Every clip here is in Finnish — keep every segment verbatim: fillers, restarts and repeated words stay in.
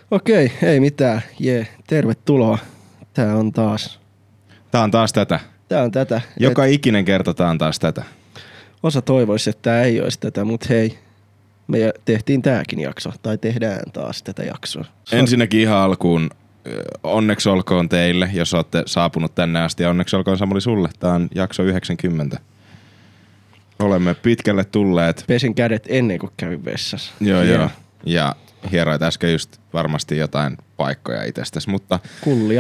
Okei, ei mitään. Jee, tervetuloa. Tää on taas. Tää on taas tätä. Tää on tätä. Joka Et... ikinen kerta tää on taas tätä. Osa toivoisi, että tää ei olisi tätä, mutta hei. Me tehtiin tääkin jakso, tai tehdään taas tätä jaksoa. Sorry. Ensinnäkin ihan alkuun onneksi olkoon teille, jos olette saapunut tänne asti. Ja onneksi olkoon Samuli sulle. Tää on jakso yhdeksänkymmentä. Olemme pitkälle tulleet. Pesin kädet ennen kuin kävin vessassa. Joo, yeah. joo. Ja hieroit äsken just varmasti jotain paikkoja itsestäsi, mutta... Kullia.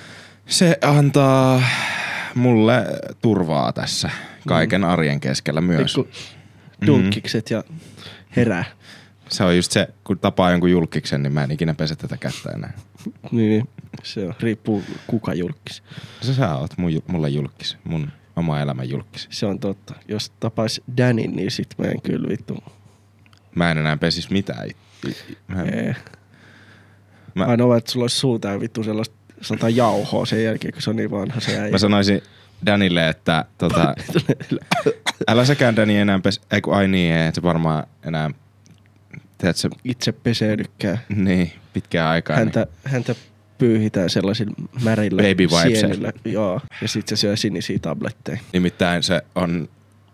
Se antaa mulle turvaa tässä kaiken mm. arjen keskellä myös. Pikku dunkkikset mm. ja herää. Se on just se, kun tapaa jonkun julkiksen, niin mä en ikinä pese tätä kättä enää. Niin, se on. Riippuu kuka julkis. Se sä oot mun, mulle julkis, mun oma elämän julkis. Se on totta. Jos tapais Danin, niin sit mä en kyllä vittu. Mä en enää pesis mitään. Mä en... Mä... Ainoa, että sulla olisi suutaan vittu sellaista sanotaan jauhoa sen jälkeen, kun se on niin vanha se äijä. Mä sanoisin Danille, että tota, älä säkään Dani enää pes... Eiku, ai niin, et se varmaan enää... Teet se... Itse peseydykkää. Niin, pitkään aikaa. Häntä, niin. häntä pyyhitään sellaisilla märillä baby sienillä. Joo, ja sit se syö sinisiä tabletteja. Nimittäin se on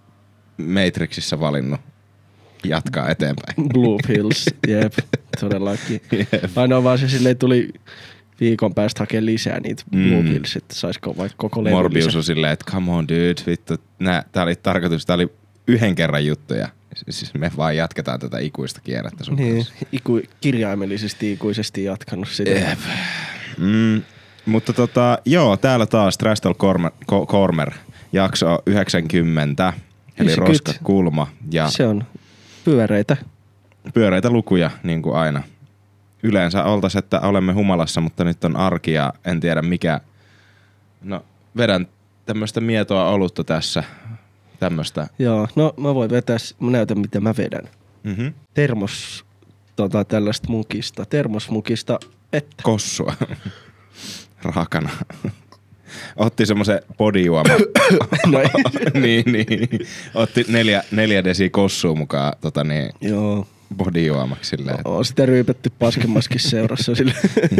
Matrixissa valinnut jatkaa eteenpäin. Blue pills, jep, todellakin. Yep. Ainoa vaan se silleen tuli viikon päästä hakea lisää niitä mm. Blue pills, että saisiko vaikka koko levy Morbius lisää. on silleen, että come on dude, vittu. Nää, tää oli tarkoitus, tää oli yhden kerran juttuja. Siis me vaan jatketaan tätä ikuista kierrettä sun niin, kanssa. Iku, kirjaimellisesti ikuisesti jatkanut sitä. Yep. Mm, mutta tota, joo, täällä taas Trastal Corner, Corner jakso yhdeksänkymmentä, eli roskakulma. Ja se on pyöreitä. Pyöreitä lukuja, niin kuin aina. Yleensä oltaisiin, että olemme humalassa, mutta nyt on arki ja en tiedä mikä. No, vedän tämmöistä mietoa olutta tässä. Tämmöistä. Joo, no mä voin vetää, mä näytän mitä mä vedän. Mm-hmm. Termos, tota tällaista mukista, termosmukista vettä. Kossua. Raakana. Otti semmoisen bodyjuoma. No ei. niin, niin. Otti neljä, neljä desiä kossua mukaan tota niin, joo. bodyjuomaksi silleen. Oo, sitä ryypätty paskemaskin seurassa sille.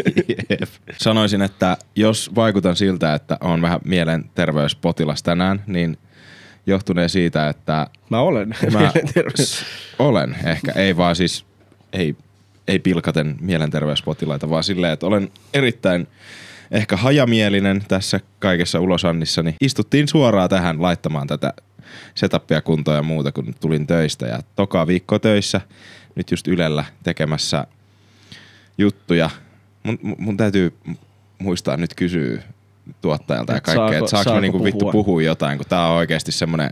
Sanoisin, että jos vaikutan siltä, että on vähän mielenterveyspotilas tänään, niin johtunee siitä, että... Mä olen mä mielenterveys. Olen ehkä, ei vaan siis, ei, ei pilkaten mielenterveyspotilaita, vaan silleen, että olen erittäin ehkä hajamielinen tässä kaikessa ulosannissani. Istuttiin suoraan tähän laittamaan tätä setupia kuntoon ja muuta, kun tulin töistä. Ja toka viikko töissä, nyt just Ylellä tekemässä juttuja. Mun, mun täytyy muistaa nyt kysyä tuottajalta ja kaikkea, että saako, saako mä niinku vittu puhua jotain, kun tää on oikeesti semmonen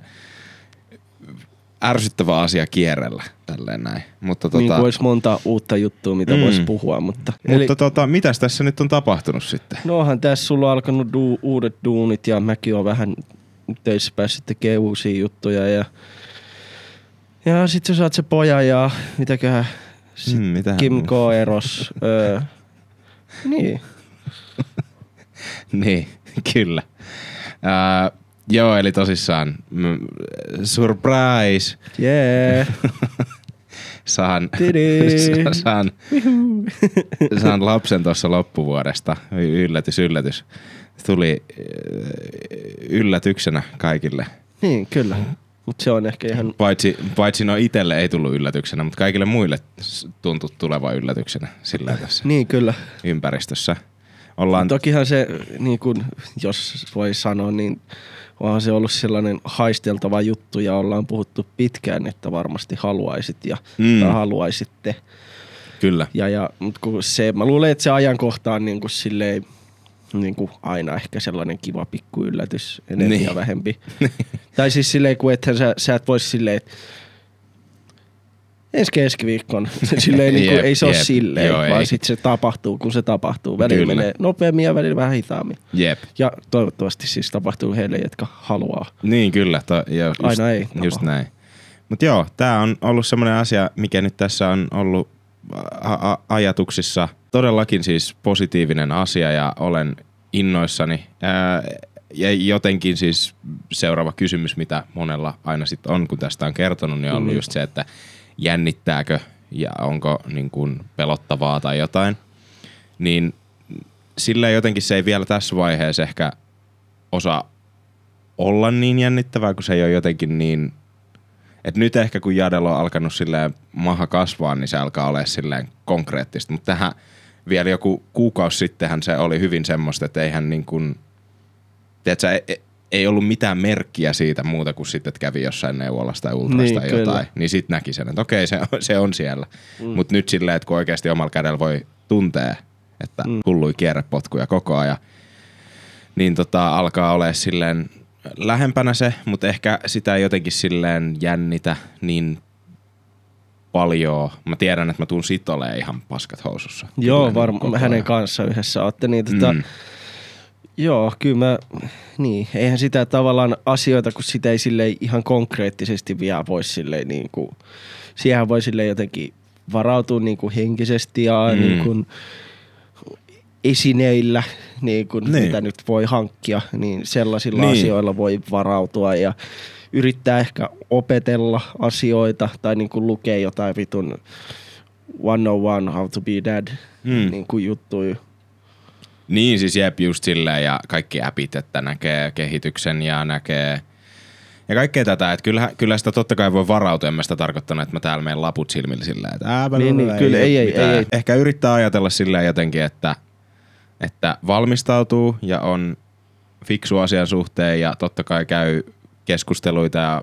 ärsyttävä asia kierrellä, tälleen näin. Mutta tota... Niin kuin olisi monta uutta juttua, mitä mm. voisi puhua, mutta... Mutta eli... tota, mitäs tässä nyt on tapahtunut sitten? No onhan tässä sulla on alkanut du- uudet duunit ja mäkin oon vähän töissä päässyt tekemään uusia juttuja ja... Ja sit sä saat se pojan ja mitäköhän... Sit mm, Kim K. eros. öö. Niin. Niin, kyllä. Uh, joo, eli tosissaan mm, surprise. Yeah. saan, saan, saan lapsen tuossa loppuvuodesta. Yllätys, yllätys. Tuli yllätyksenä kaikille. Niin, kyllä. Mutta se on ehkä ihan... Paitsi, paitsi no itselle ei tullut yllätyksenä, mutta kaikille muille tuntui tulevan yllätyksenä sillä tässä niin, kyllä. ympäristössä. Ollaan... Tokihan se, niin kun, jos voi sanoa, niin onhan se ollut sellainen haisteltava juttu ja ollaan puhuttu pitkään, että varmasti haluaisit ja mm. tai haluaisitte. Kyllä. Ja, ja, mutta kun se, mä luulen, että se ajankohta on niin kuin silleen, niin kuin aina ehkä sellainen kiva pikku yllätys, enemmän ja vähempi. Tai siis silleen, kun ethän sä, sä et vois silleen, että ensi keskiviikkona. Silleen niin kuin, jep, ei se ole jep. silleen, Joo, vaan ei. sit se tapahtuu, kun se tapahtuu. Välillä Kyllä. menee nopeammin ja välillä vähän hitaammin. Jep. Ja toivottavasti siis tapahtuu heille, jotka haluaa. Niin kyllä. To, jo, just, Aina ei just näin. Mut joo, tää on ollut semmoinen asia, mikä nyt tässä on ollut a- a- ajatuksissa. Todellakin siis positiivinen asia ja olen innoissani. Ää, ja jotenkin siis seuraava kysymys, mitä monella aina sit on, kun tästä on kertonut, niin on ollut mm. just se, että jännittääkö ja onko niin kuin pelottavaa tai jotain. niin sillä jotenkin se ei vielä tässä vaiheessa ehkä osaa olla niin jännittävää, kun se ei ole jotenkin niin, että nyt ehkä kun Jadel on alkanut silleen maha kasvaa, niin se alkaa olla silleen konkreettista, mutta tähän vielä joku kuukausi sittenhän se oli hyvin semmoista, että eihän niin kuin, tiedätkö, ei, ei ollut mitään merkkiä siitä muuta kuin sitten, että kävi jossain neuvolasta tai ultrasta niin, tai jotain, niin sit näki sen, että okei, se, se on siellä. Mm. Mutta nyt silleen, että kun oikeasti omalla kädellä voi tuntea, että mm. hullui kierrepotkuja koko ajan, niin tota, alkaa olla silleen lähempänä se, mutta ehkä sitä ei jotenkin silleen jännitä niin paljon. Mä tiedän, että mä tuun sit olemaan ihan paskat housussa. Joo, varmaan hänen kanssa yhdessä ootte. Niin, tota, mm. Joo, kyllä mä, niin, eihän sitä tavallaan asioita, kun sitä ei silleen ihan konkreettisesti vielä voi silleen niin kuin, siihen voi silleen jotenkin varautua niin kuin henkisesti ja mm. niin kuin esineillä, niin kuin niin. mitä nyt voi hankkia, niin sellaisilla niin. asioilla voi varautua ja yrittää ehkä opetella asioita tai niin kuin lukea jotain vitun one oh one How to be Dad mm. niin kuin juttuja. Niin, siis jep just silleen ja kaikki appit, että näkee kehityksen ja näkee ja kaikkea tätä, että kyllä, kyllä sitä totta kai voi varautua, en mä sitä tarkoittanut, että mä täällä menen laput silmillä silleen, että ää, niin, niin, ei, kyllä, ei, ei, ei, ei. Ehkä yrittää ajatella silleen jotenkin, että, että valmistautuu ja on fiksu asian suhteen ja totta kai käy keskusteluita ja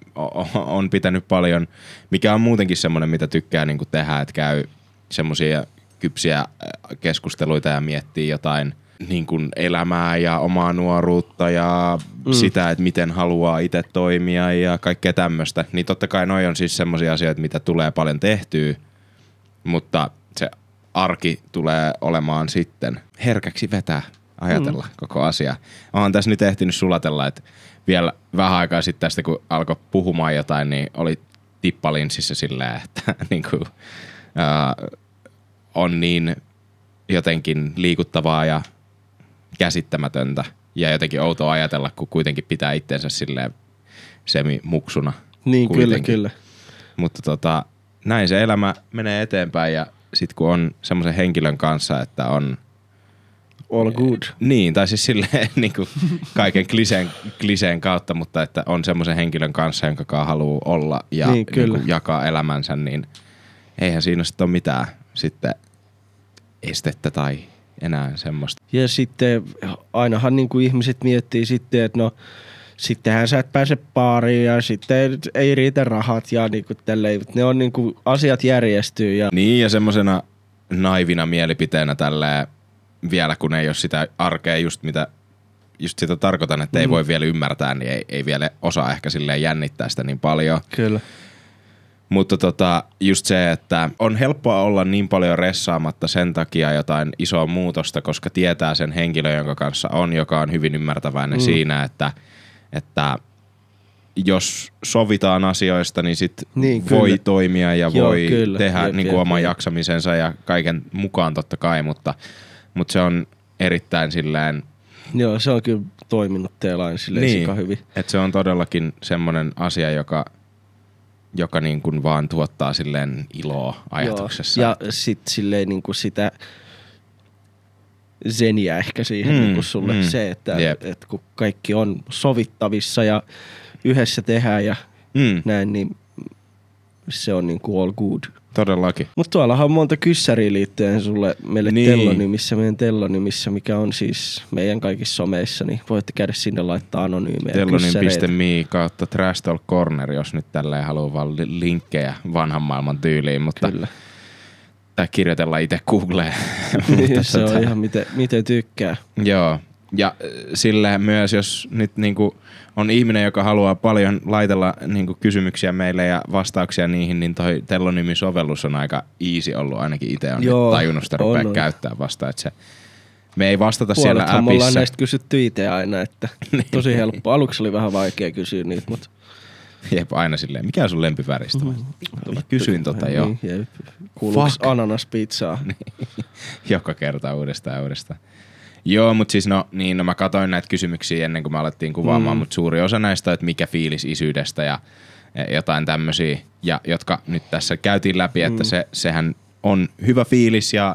on pitänyt paljon, mikä on muutenkin semmoinen, mitä tykkää niin kuin tehdä, että käy semmoisia kypsiä keskusteluita ja miettii jotain niin kuin elämää ja omaa nuoruutta ja mm. sitä, että miten haluaa itse toimia ja kaikkea tämmöistä. Niin totta kai noi on siis semmoisia asioita, mitä tulee paljon tehtyä, mutta se arki tulee olemaan sitten herkäksi vetää, ajatella mm. koko asia. Olen tässä nyt ehtinyt sulatella, että vielä vähän aikaa sitten tästä, kun alkoi puhumaan jotain, niin oli tippalinssissä silleen, että niin kuin, ää, on niin jotenkin liikuttavaa ja käsittämätöntä ja jotenkin outoa ajatella, kun kuitenkin pitää itseensä silleen semi-muksuna. Niin, kuitenkin. kyllä, kyllä. Mutta tota, näin se elämä menee eteenpäin ja sit kun on semmoisen henkilön kanssa, että on all good. Niin, tai siis silleen niin kuin kaiken kliseen, kliseen kautta, mutta että on semmoisen henkilön kanssa, jonka kanssa haluaa olla ja niin, niin kuin jakaa elämänsä, niin eihän siinä sitten ole mitään sitten estettä tai enää semmoista. Ja sitten ainahan niin kuin ihmiset miettii sitten, että no sittenhän sä et pääse baariin ja sitten ei riitä rahat ja niin kuin tälleen. Ne on niin kuin asiat järjestyy. Ja niin ja semmosena naivina mielipiteenä tälleen vielä kun ei ole sitä arkea just mitä just sitä tarkoitan, että mm. ei voi vielä ymmärtää, niin ei, ei vielä osaa ehkä silleen jännittää sitä niin paljon. Kyllä. Mutta tota, just se, että on helppoa olla niin paljon ressaamatta sen takia jotain isoa muutosta, koska tietää sen henkilön, jonka kanssa on, joka on hyvin ymmärtäväinen mm. siinä, että, että jos sovitaan asioista, niin sit niin, voi kyllä. toimia ja Joo, voi kyllä. tehdä jep, niin kuin jep, oman jep. jaksamisensa ja kaiken mukaan totta kai, mutta, mutta se on erittäin silleen. Joo, se on kyllä toiminut teillä silleen niin, sika hyvin. Että se on todellakin semmoinen asia, joka joka niin kuin vaan tuottaa silleen iloa ajatuksessa. Joo. Ja sit silleen niin kuin sitä zeniä ehkä siihen mm, niin kuin sulle mm, se, että et kun kaikki on sovittavissa ja yhdessä tehdään ja mm. näin, niin se on niin kuin all good. Todellakin. Mutta tuollahan on monta kyssäriä liittyen sulle meille niin. Tellonymissä, meidän Tellonymissä, mikä on siis meidän kaikissa someissa, niin voitte käydä sinne laittaa anonyymejä tellonym piste me kautta Trash Talk Corner, jos nyt tälleen haluaa vaan linkkejä vanhan maailman tyyliin, mutta Kyllä. tai kirjoitella itse Googleen. Niin, se on ihan miten, miten tykkää. Joo. Ja silleen myös, jos nyt niinku on ihminen, joka haluaa paljon laitella niinku kysymyksiä meille ja vastauksia niihin, niin toi Tellonymi-sovellus on aika easy ollut, ainakin itse on Joo, tajunnut sitä rupea on, käyttää vasta, että se me ei vastata Puolethan siellä appissa. Me ollaan näistä kysytty itse aina, että tosi helppo. Aluksi oli vähän vaikea kysyä niitä, mutta jep, aina silleen, mikä on sun lempiväristä? Mm-hmm. Kysyin tota jo. Niin, kuuluuks ananaspizzaa? Joka kerta uudestaan ja uudestaan. Joo, mutta siis no, niin, no mä katsoin näitä kysymyksiä ennen kuin me alettiin kuvaamaan, mm. mutta suuri osa näistä on, että mikä fiilis isyydestä ja, ja jotain tämmöisiä, ja jotka nyt tässä käytiin läpi, että mm. se, sehän on hyvä fiilis ja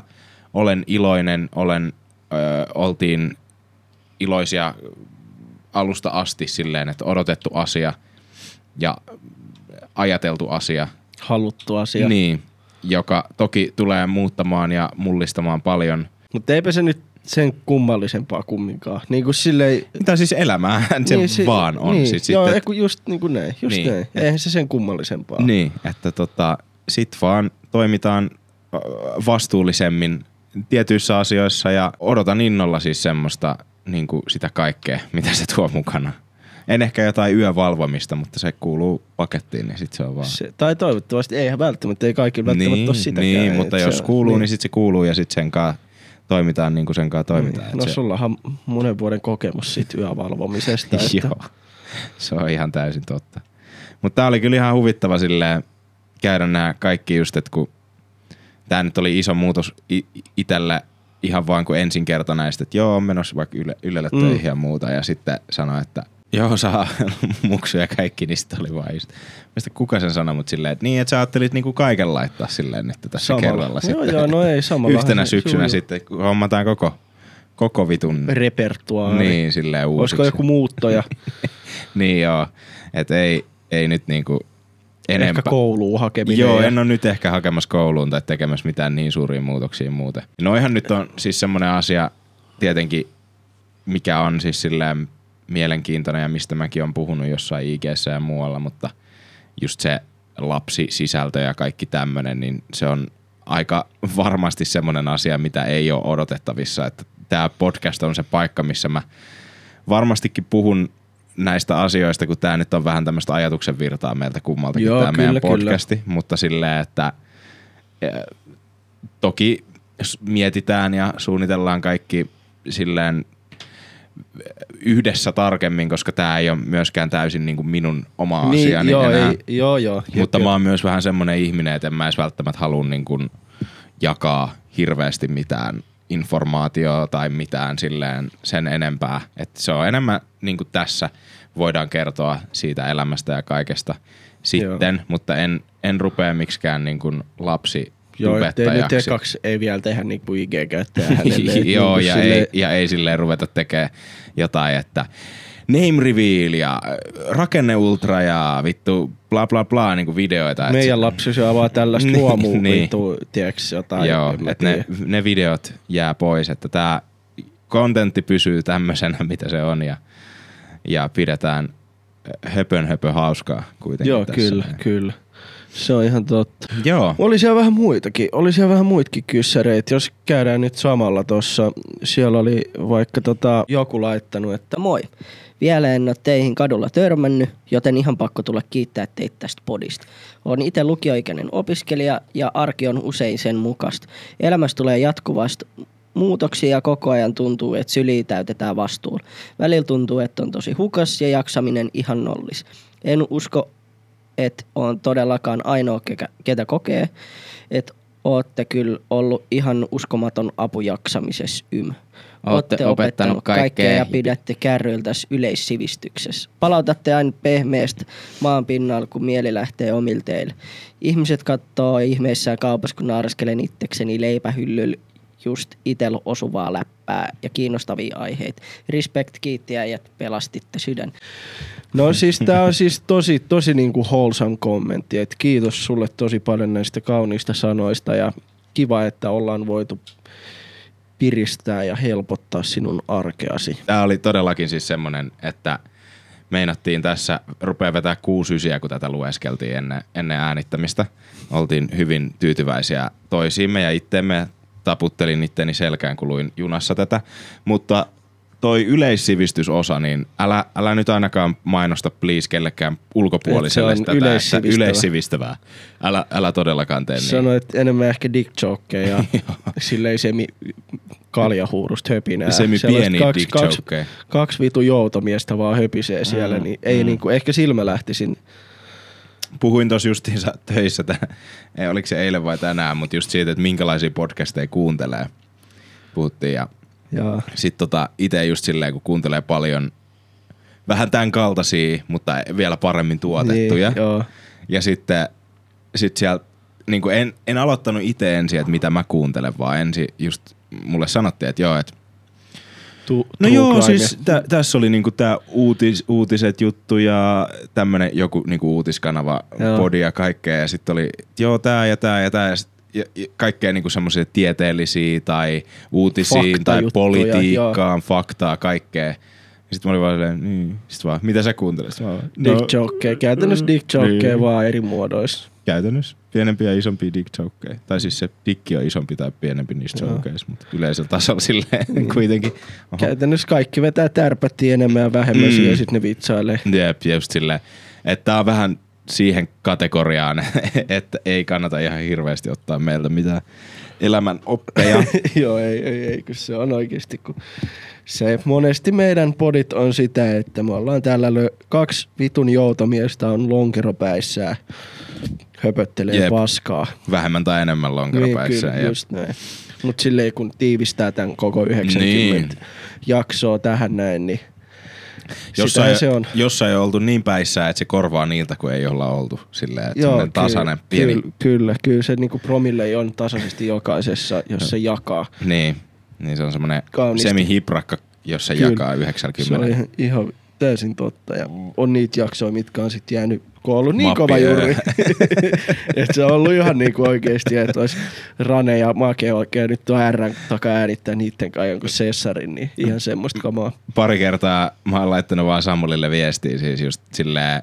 olen iloinen, olen, ö, oltiin iloisia alusta asti silleen, että odotettu asia ja ajateltu asia. Haluttu asia. Niin, joka toki tulee muuttamaan ja mullistamaan paljon. Mutta eipä se nyt sen kummallisempaa kumminkaan. Niin kuin silleen... Mitä siis elämäähän se niin, si- vaan on. Niin, sit joo, sitten, just niin kuin näin. Just niin, näin. et, Eihän se sen kummallisempaa. Niin, että tota, sit vaan toimitaan vastuullisemmin tietyissä asioissa ja odotan innolla siis semmoista niin kuin sitä kaikkea, mitä se tuo mukana. En ehkä jotain yövalvomista, mutta se kuuluu pakettiin, niin sit se on vaan... Se, tai toivottavasti, eihän välttämättä, ei kaikilla välttämättä niin, ole sitäkään. Niin, mutta jos se, kuuluu, niin, niin sit se kuuluu ja sit sen kanssa toimitaan niin kuin sen kanssa toimitaan. Niin. No se... sullahan monen vuoden kokemus siitä yövalvomisesta. Että... Joo, se on ihan täysin totta. Mutta tää oli kyllä ihan huvittava silleen käydä nämä kaikki just, että kun tää nyt oli iso muutos itselle ihan vaan kun ensin kertoi näistä, että joo, on menossa vaikka yle, Ylelle töihin mm. ja muuta ja sitten sanoi, että joo, saa muksuja ja kaikki, niin sitten oli vaan just. Mistä kuka sen sanoi, mutta silleen, että niin, että sä ajattelit niinku kaiken laittaa silleen nyt tässä samalla kerralla. Joo, sitten. joo, no ei samalla. Yhtenä syksynä juu, sitten, kun hommataan koko, koko vitun repertuaari. Niin, silleen uusiksi. Olisiko joku muuttoja? Niin joo, että ei, ei nyt niinku enempää. Ehkä kouluun hakeminen. Joo, ja... en ole nyt ehkä hakemassa kouluun tai tekemässä mitään niin suuria muutoksia muuten. Noihan nyt on siis semmoinen asia tietenkin, mikä on siis silleen mielenkiintoinen ja mistä mäkin on puhunut jossain I G:ssä ja muualla, mutta just se lapsisisältö ja kaikki tämmönen, niin se on aika varmasti semmoinen asia, mitä ei ole odotettavissa. Että tää podcast on se paikka, missä mä varmastikin puhun näistä asioista, kun tää nyt on vähän tämmöistä ajatuksen virtaa meiltä kummaltakin Joo, tää kyllä, meidän podcasti, kyllä. Mutta silleen, että eh, toki mietitään ja suunnitellaan kaikki silleen yhdessä tarkemmin, koska tää ei ole myöskään täysin niin kuin minun oma niin, asiani joo, enää. Ei, joo, joo. Mutta jep, mä oon myös vähän semmonen ihminen, että en mä edes välttämättä halua niin kuin jakaa hirveästi mitään informaatiota tai mitään silleen sen enempää. Että se on enemmän niin kuin tässä voidaan kertoa siitä elämästä ja kaikesta sitten, joo. mutta en, en rupea miksikään niin kuin lapsi Joo, tubettajaksi. Nyt kaksi ei vielä tehdä niin kuin I G-käyttäjää hänelle. Joo, niin ja, silleen... ei, ja ei silleen ruveta tekemään jotain, että name reveal ja rakenne ultra ja vittu bla bla bla niin kuin videoita. Meidän lapsi syö vaan tällaista niin, luomua niin. vittu, tiedätkö jotain. Joo, että ne, ne videot jää pois, että tää kontentti pysyy tämmöisenä, mitä se on ja, ja pidetään höpön höpö hauskaa kuitenkin. Joo, tässä. kyllä, kyllä. Se on ihan totta. Joo. Oli siellä vähän muitakin. Oli siellä vähän muitakin kyssäreitä. Jos käydään nyt samalla tossa. Siellä oli vaikka tota joku laittanut, että moi. Vielä en ole teihin kadulla törmännyt, joten ihan pakko tulla kiittää teitä tästä podista. Olen itse lukioikäinen opiskelija ja arki on usein sen mukaista. Elämässä tulee jatkuvasti muutoksia ja koko ajan tuntuu, että syliä täytetään vastuulla. Välillä tuntuu, että on tosi hukas ja jaksaminen ihan nollis. En usko, että on todellakaan ainoa, ketä kokee, että ootte kyllä ollut ihan uskomaton apu jaksamisessa ym. Ootte opettanut, opettanut kaikkea ja pidätte kärryillä tässä yleissivistyksessä. Palautatte aina pehmeästä maan pinnalla, kun mieli lähtee omille teille. Ihmiset katsoo ihmeissään kaupassa, kun naaraskelen itsekseni leipähyllyllä just itsellä osuvaa läppää ja kiinnostavia aiheita. Respect, kiittiä ja pelastitte sydän. No siis tää on siis tosi, tosi niinku wholesome kommentti, että kiitos sulle tosi paljon näistä kauniista sanoista ja kiva, että ollaan voitu piristää ja helpottaa sinun arkeasi. Tää oli todellakin siis semmonen, että meinattiin tässä rupea vetää kuusi ysiä, kun tätä lueskeltiin ennen, ennen äänittämistä. Oltiin hyvin tyytyväisiä toisiimme ja itteemme. Taputtelin itteni selkään, kun luin junassa tätä. Mutta toi yleissivistysosa, niin älä, älä nyt ainakaan mainosta please kellekään ulkopuoliselle tätä, yleissivistävä. Että yleissivistävää. Älä, älä todellakaan tee niin. Sanoit enemmän ehkä dick jokeja ja silleen semi kaljahuurusta höpinää. Semi pieni kaksi, dick kaksi, jokeja. Kaksi vitu joutomiestä vaan höpisee siellä, mm, niin ei mm. niinku, ehkä silmä lähtisin. Puhuin tossa justiinsa töissä, tää, ei, oliko se eilen vai tänään, mutta just siitä, että minkälaisia podcasteja kuuntelee. Puhuttiin ja, ja. Sit tota ite just silleen, kun kuuntelee paljon vähän tämän kaltaisia, mutta vielä paremmin tuotettuja. Niin, joo. Ja sitten sit siellä niinku en, en aloittanut itse ensin, että mitä mä kuuntelen, vaan ensin just mulle sanottiin, että joo, että Tu- no joo, siis tä, tässä oli niinku tää uutis, uutiset juttu ja tämmönen joku niinku uutiskanava, joo. Podi ja kaikkea. Ja sit oli, joo tää ja tää ja tää ja, sit, ja, ja kaikkea niinku semmosia tieteellisiä tai uutisiin tai politiikkaan, faktaa, kaikkea. Sitten mä olin vaan silleen, niin. Sitten vaan, mitä sä kuuntelet? Vaan, no, dick jokeja. Käytännössä dick jokeja niin. Vaan eri muodoissa. Käytännössä. Pienempiä ja isompia dick jokeja. Tai siis se dikki on isompi tai pienempi niistä jokeista, mutta yleisellä tasolla silleen mm. kuitenkin. Oho. Käytännössä kaikki vetää tärpättiä enemmän ja vähemmän mm. ja sitten ne vitsailee. Jep, just silleen. Että tää on vähän siihen kategoriaan, että ei kannata ihan hirveästi ottaa meiltä mitään elämän oppeja. Joo, ei, ei, ei, kun se on oikeasti, kun se monesti meidän podit on sitä, että me ollaan täällä lö- kaksi vitun joutomiestä on lonkeropäissään höpöttelee Jep. paskaa. Vähemmän tai enemmän lonkeropäissään. Niin, kyllä, just näin. Mut silleen kun tiivistää tämän koko yhdeksänkymmentä niin. jaksoa tähän näin, niin jossain, se on. Jossain ei oltu niin päissään, että se korvaa niiltä, kun ei olla oltu. Silleen, että joo, tasainen kyllä, pieni. Kyllä, kyllä, kyllä se niinku promille on tasaisesti jokaisessa, jos se jakaa. Niin, niin se on semmoinen semihiprakka, jos se kyllä. jakaa yhdeksänkymmentä. Se on ihan, ihan täysin totta. Ja on niitä jaksoja, mitkä on sitten jäänyt, kun on ollut niin Mappi, kova juuri. Että se on ollut ihan niin kuin oikeasti, että olisi Rane ja Make oikein nyt tuon R:n takaa äänittää niitten kanssa jonkun Cessarin, niin ihan semmoista kamaa. Pari kertaa mä oon laittanut vaan Samulille viestiä siis just silleen.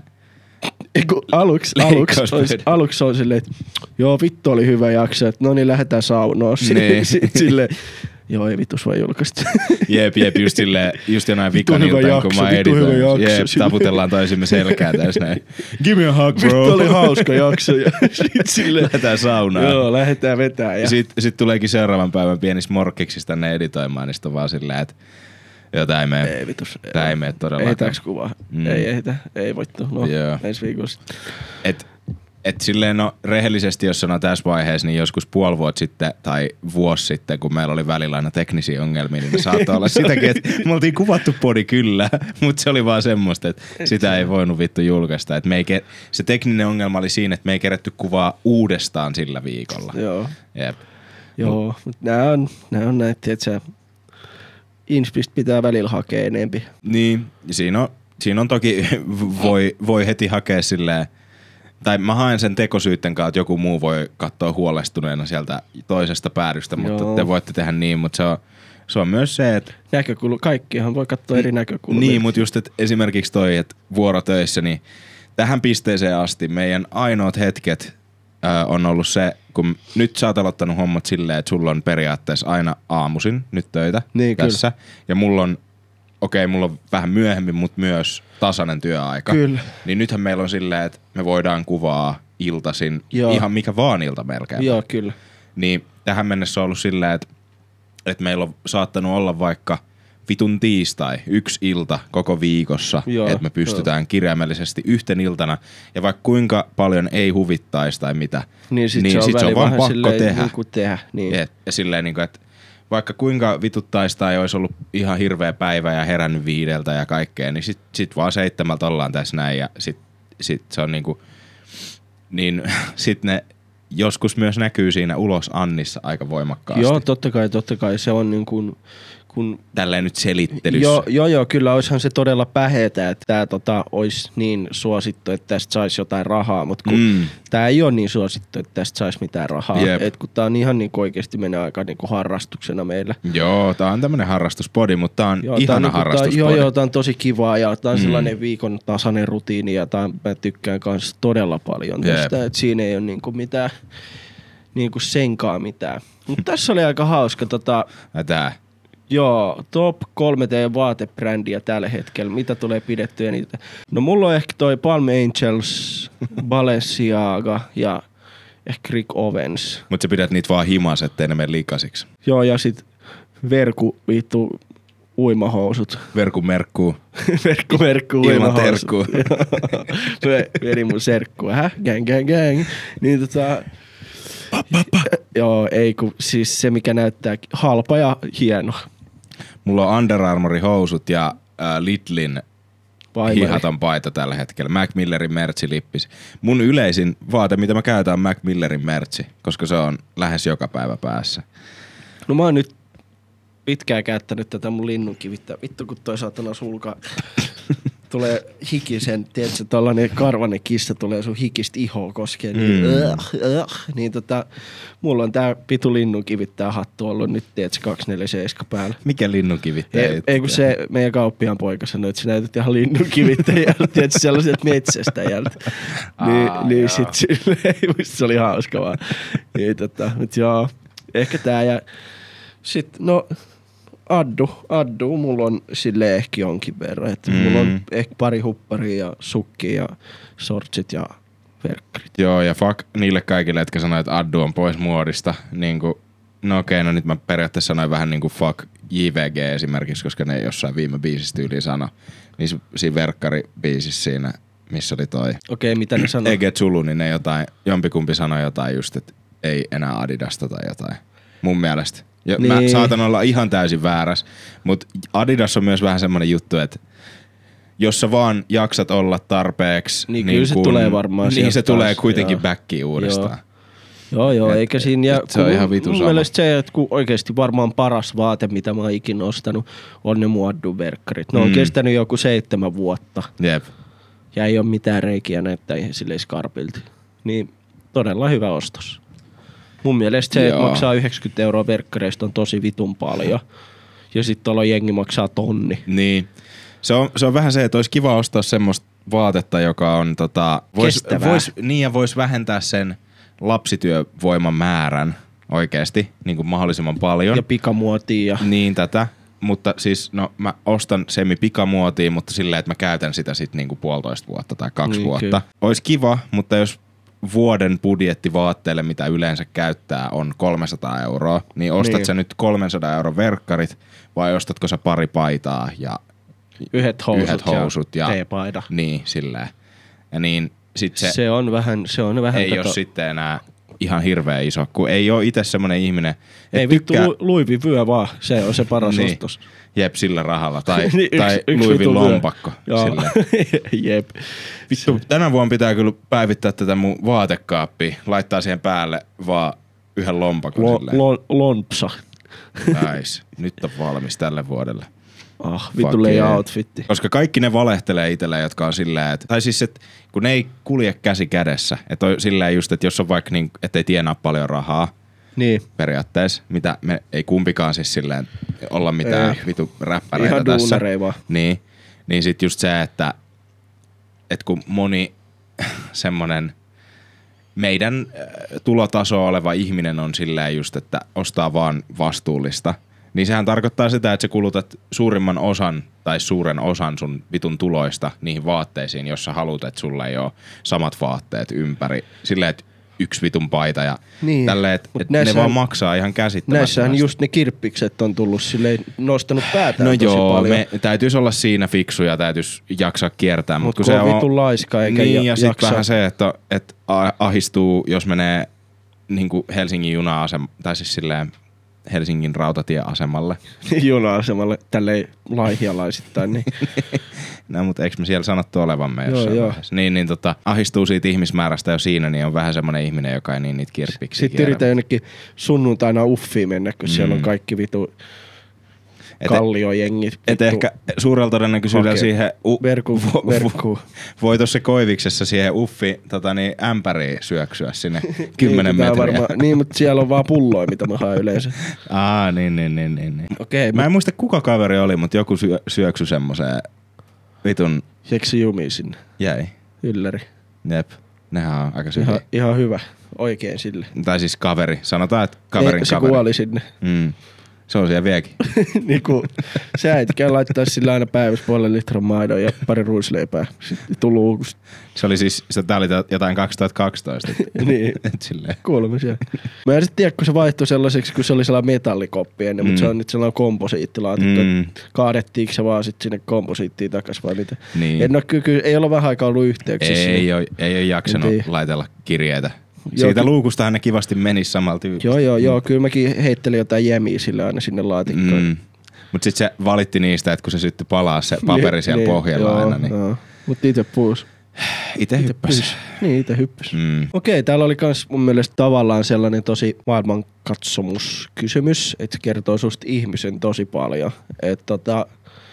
Eiku, aluksi, aluksi, olisi, aluksi on silleen, että joo vittu oli hyvä jakso, että no niin lähdetään saunoon. Niin. Sitten silleen, joo ei vitus voi julkaista. Jep, jep, just silleen, just jonain vikan iltaan, kun mä editoin. Jep, taputellaan toisimme selkää tässä näin. Give me a hug, bro. Vittu oli hauska jakso. Ja sit silleen, lähdetään saunaan. Joo, lähdetään vetää. Ja sitten sit tuleekin seuraavan päivän pienissä morkkiksissa tänne editoimaan, niin sit on vaan silleen, että joo, tää ei mene. Ei vitus. Tää ei mene todellakaan. Ei täks kuvaa. Mm. Ei ehitä. Ei voittu. No, ensi viikossa. Et, et silleen no rehellisesti, jos sanoo tässä vaiheessa, niin joskus puoli vuotta sitten tai vuosi sitten, kun meillä oli välillä aina teknisiä ongelmia, niin saattoi olla sitäkin, että me oltiin kuvattu podi kyllä, mutta se oli vaan semmoista, että sitä ei voinut vittu julkaista. Et me ei ke- se tekninen ongelma oli siinä, että me ei kerätty kuvaa uudestaan sillä viikolla. Joo. Jep. Joo, mutta nää on, nää on näitä, että se inspistä pitää välillä hakea enempi. Niin, siinä on, siinä on toki, voi, voi heti hakea silleen, tai mä haen sen tekosyytten kautta, että joku muu voi katsoa huolestuneena sieltä toisesta päädystä, mutta Joo. te voitte tehdä niin, mutta se on, se on myös se, että näkökulma, kaikkihan voi katsoa eri näkökulmia. Niin, mutta just että esimerkiksi toi, että vuorotöissä, niin tähän pisteeseen asti meidän ainoat hetket äh, on ollut se, kun nyt sä oot aloittanut hommat silleen, että sulla on periaatteessa aina aamuisin nyt töitä niin, tässä, kyllä. Ja mulla on okei, mulla on vähän myöhemmin, mutta myös tasainen työaika. Kyllä. Niin nythän meillä on silleen, että me voidaan kuvaa iltaisin, Joo. ihan mikä vaan ilta melkein. Joo, kyllä. Niin tähän mennessä on ollut silleen, että, että meillä on saattanut olla vaikka vitun tiistai, yksi ilta koko viikossa, Joo, että me pystytään jo. kirjaimellisesti yhten iltana. Ja vaikka kuinka paljon ei huvittaisi tai mitä, niin sit niin se on, sit se on vaan pakko tehdä. Niin tehdä niin. Ja, ja silleen niin kuin, että vaikka kuinka vituttaisi tai olisi ollut ihan hirveä päivä ja herännyt viideltä ja kaikkea, niin sit, sit vaan seitsemältä ollaan tässä näin ja sit, sit se on niinku, niin sit ne joskus myös näkyy siinä ulos Annissa aika voimakkaasti. Joo, totta kai, totta kai se on niin kuin kun tälleen nyt selittelyssä. Joo, joo, joo, kyllä olisihan se todella päheetä, että tämä tota, olisi niin suosittu, että tästä saisi jotain rahaa, mutta kun mm. tämä ei ole niin suosittu, että tästä saisi mitään rahaa. Et kun tämä on ihan niin oikeasti menee aika niin harrastuksena meillä. Joo, tämä on tämmöinen harrastuspodi, mutta tämä on joo, ihana tää on, harrastuspodi. Joo, joo, tämä on tosi kivaa ja tämä on mm. sellainen viikon tasainen rutiini ja tää, mä tykkään kanssa todella paljon tästä, että siinä ei ole niin kuin mitään, niin kuin senkaan mitään. Mutta tässä oli aika hauska tota... Tää. Joo, top kolme teidän vaatebrändiä tällä hetkellä. Mitä tulee pidettyä niitä? No mulla on ehkä toi Palm Angels, Balenciaga ja ehkä Rick Owens. Mut sä pidät niitä vaan himas, ettei ne mene likasiksi. Joo, ja sit Verku vittu uimahousut. Verku merkkuu. Verku merkkuu uimahousut. Ilman terkkuu. Veri mun serkkuu. Häh? Gang, gang, gang. Niin tota... Pa, pa, pa. Joo, ei kun siis se mikä näyttää halpa ja hieno. Mulla on Under Armourin housut ja äh, Lidlin hihaton paita tällä hetkellä. Mac Millerin mertsilippis. Mun yleisin vaate, mitä mä käytän, on Mac Millerin mertsi, koska se on lähes joka päivä päässä. No mä oon nyt pitkään käyttänyt tätä mun linnunkivittää. Vittu kun toi saatana sulka tulee hikisen, tiedätkö, tollanen karvanen kissa tulee sun hikistä ihoa koskee. Niin, mm. äh, äh, niin tota, mulla on tää pitu linnunkivittää hattu ollut nyt, tiedätkö, kaksisataaneljäkymmentäseitsemän päällä. Mikä linnunkivittää? Ei, ei kun se meidän kauppiaan poika sanoi, että sä näytät ihan linnunkivittäjältä, tiedätkö, sellaiset metsästäjältä. Niin, Aa, niin sit silleen, musta se oli hauska vaan. Niin tota, mut joo, ehkä tää ja sit no... Addu, addu, mulla on silleen ehkä jonkin verran. Että mm. Mulla on ehkä pari hupparia ja sukkia ja sortsit ja verkkarit. Joo, ja fuck niille kaikille, jotka sanoo, että addu on pois muodista. Niin kuin, no okei, no nyt mä periaatteessa sanoin vähän niin kuin fuck J V G esimerkiksi, koska ne jossain viime biisistä yli sano. Niin siinä verkkaribiisissä siinä, missä oli toi. Okei, mitä ne sanoo? Ege Zulu, niin ne jotain, jompikumpi sanoi jotain just, että ei enää Adidasta tai jotain. Mun mielestä. Jo, niin. Mä saatan olla ihan täysin vääräs, mutta Adidas on myös vähän semmoinen juttu, että jos sä vaan jaksat olla tarpeeksi, niin, niin kyllä se kun, tulee varmaan niin se taas, tulee kuitenkin joo. backiin uudestaan. Joo, joo, joo et, eikä siinä. Ja se on ihan vitu sama. Mun mielestä se, että kun oikeasti varmaan paras vaate, mitä mä oon ikinä ostanut, on ne mun Addu-verkkarit. Ne on mm. kestänyt joku seitsemän vuotta. Jep. Ja ei ole mitään reikiä näyttää ihan silleen skarpilta. Niin todella hyvä ostos. Mun mielestä se, että maksaa yhdeksänkymmentä euroa verkkareista on tosi vitun paljon. Ja sit tuolla jengi maksaa tonni. Niin. Se on, se on vähän se, että olisi kiva ostaa semmoista vaatetta, joka on tota... Vois, kestävää. Vois, niin ja vois vähentää sen lapsityövoiman määrän oikeesti niin kuin mahdollisimman paljon. Ja pikamuotia. Ja... Niin tätä. Mutta siis, no mä ostan semi-pikamuotia, mutta silleen, että mä käytän sitä sit niinku puolitoista vuotta tai kaksi niin, vuotta. Kyllä. Ois kiva, mutta jos vuoden budjetti vaatteelle, mitä yleensä käyttää, on kolmesataa euroa, niin ostat niin. sä nyt kolmesataa euron verkkarit vai ostatko sä pari paitaa ja yhdet housut, yhdet housut ja, ja T-paita. Niin, silleen. Ja niin sit se, se on vähän, se on vähän ei kato... ole sitten enää ihan hirveän iso, kun ei ole itse semmonen ihminen. Ei vittu, tykkää... Louis vyö vaan, se on se paras niin. ostos. Jep, sillä rahalla. Tai, niin, tai Louis lompakko. Jep. Vittu, tänä vuonna pitää kyllä päivittää tätä mun vaatekaappia. Laittaa siihen päälle vaan yhden lompakon Lo, silleen. Lo, lompsa. Nice. Nyt on valmis tälle vuodelle. Ah, vittu leija outfitti. Koska kaikki ne valehtelee itselleen, jotka on silleen, että, tai siis, että kun ne ei kulje käsi kädessä. Että on silleen just, että jos on vaikka niin, että ei tienaa paljon rahaa. Niin. Periaatteessa, mitä me ei kumpikaan siis silleen olla mitään ei. vitu räppäreitä ihan tässä. Vaan. Niin, niin sit just se, että et kun moni semmonen meidän tulotaso oleva ihminen on silleen just, että ostaa vaan vastuullista, niin sehän tarkoittaa sitä, että sä kulutat suurimman osan tai suuren osan sun vitun tuloista niihin vaatteisiin, jos sä haluat, että sulla ei ole samat vaatteet ympäri. Silleen, että yksi vitun paita ja niin. tälleen, että et ne vaan maksaa ihan käsittämättömästi. Näissähän just ne kirppikset on tullut silleen, nostanut päätään no tosi joo, paljon. me täytyisi olla siinä fiksuja, täytyisi jaksaa kiertää. Mutta mut kun se on vitun laiska eikä niin, ja, ja sit jaksa. vähän se, että, että ahistuu, jos menee niin kuin Helsingin juna-asema, tai siis silleen Helsingin rautatieasemalle. Juna-asemalle, tälleen laihialaisittain. Niin. No, mutta eikö me siellä sanottu olevamme jossain joo, vaiheessa? Niin, niin tota, ahistuu siitä ihmismäärästä jo siinä, niin on vähän semmoinen ihminen, joka ei niin niitä kirppiksiä Sitten yritän jonnekin sunnuntaina uffiin mennä, kun mm. siellä on kaikki vitu kalliojengit. Et ehkä suurella todennäköisyydellä okay. siihen u- verkku, vo- verkku. voi tuossa Koiviksessa siihen uffi tota niin, ämpäriin syöksyä sinne kymmenen niin, metriä. Varma, niin, mutta siellä on vaan pulloja, mitä mä haen yleensä. Aa, niin, niin, niin, niin. niin. Okay, mä en mut... muista kuka kaveri oli, mutta joku syö, syöksy semmoseen vitun... Jeksi jumi sinne. Jäi. Ylläri. Jep. Nehän on aika syviä. Ihan, ihan hyvä. Oikein sille. Tai siis kaveri. Sanotaan, että kaverin Ei, se kaveri. Se kuoli sinne. Mm. Se on siellä vieläkin. niin kuin se äitikään laittaa sillä aina päivässä puolen litran maidon ja pari ruisleipää. Sitten tullut uukusta. Se oli siis, se, tää oli jotain kaksituhattakaksitoista. niin, kuulemme siellä. Mä en sitten tiedä, kun se vaihtui sellaiseksi, kun se oli sellainen metallikoppi ennen, mm. mutta se on nyt sellainen komposiittilaatikko. Mm. Kaadettiinko se vaan sitten sinne komposiittiin takas vai mitä? Niin. En ole, kyllä, ei ole vähän aikaa ollut yhteyksissä. Ei, ole, ei ole jaksanut laitella kirjeitä. Siitä joo, luukustahan ne kivasti menisi samalta tyypistä. Joo, joo, joo. Kyllä mäkin heittelin jotain jemiä sille aina sinne laatikkoon. Mm. Mut sit se valitti niistä, että kun se syttyi palaa se paperi siellä niin, pohjalla joo, aina. Niin. Joo. Mut ite puus. Ite hyppäs. Niin, ite hyppäs. Mm. Okei, täällä oli kans mun mielestä tavallaan sellainen tosi maailmankatsomuskysymys, että se kertoo susta ihmisen tosi paljon. Että tota,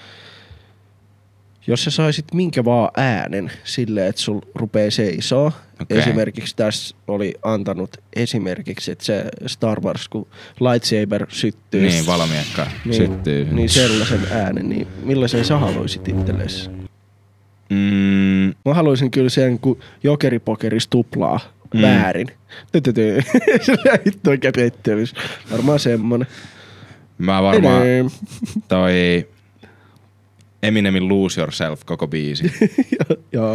jos sä saisit minkä vaan äänen silleen, että sul rupee seisoo. Okay. Esimerkiksi tässä oli antanut esimerkiksi, että se Star Wars, kun lightsaber syttyy. Niin, valmiekka niin, syttyy. Niin sellaisen äänen, niin millaisen sä haluisit itsellesi? Mm. Mä haluaisin kyllä sen, kun jokeripokeris tuplaa mm. väärin. Se hitto oikein pettymys. Varmaan semmonen. Mä varmaan toi Eminemin Lose Yourself koko biisi. Joo.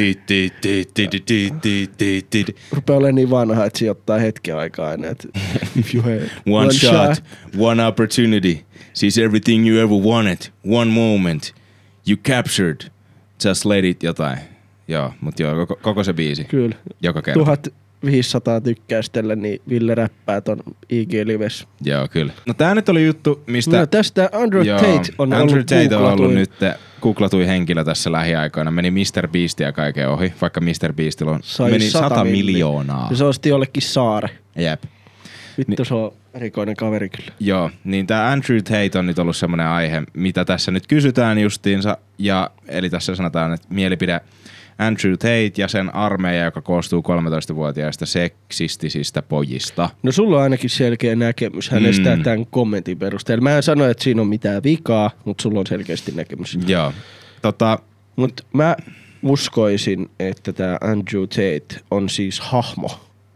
Rupee olemaan niin vanha, että sijoittaa hetken aikaa aina. If you had one, one shot, shot, one opportunity. Sees everything you ever wanted. One moment. You captured. Just let it jotain. Joo, mut joo, koko, koko se biisi. Kyllä. Joka kerta. tuhatviisisataa tykkäystelle, niin Ville räppää ton I G-lives. Joo, kyllä. No tää nyt oli juttu, mistä... No tästä Andrew joo, Tate on Andrew ollut Tate on ollut nyt googlatuin henkilö tässä lähiaikoina. Meni mister Beastia kaiken ohi, vaikka mister Beastilla on sai meni sata miljoonaa. miljoonaa. Ja se osti jollekin saare. Jep. Vittu Ni- se on erikoinen kaveri kyllä. Joo, niin tää Andrew Tate on nyt ollut semmonen aihe, mitä tässä nyt kysytään justiinsa. Ja, eli tässä sanotaan, että mielipide Andrew Tate ja sen armeija, joka koostuu kolmetoistavuotiaista seksistisistä pojista. No sulla on ainakin selkeä näkemys hänestä mm. tämän kommentin perusteella. Mä en sano, että siinä on mitään vikaa, mutta sulla on selkeästi näkemys. Joo. Tota... Mut mä uskoisin, että tää Andrew Tate on siis hahmo.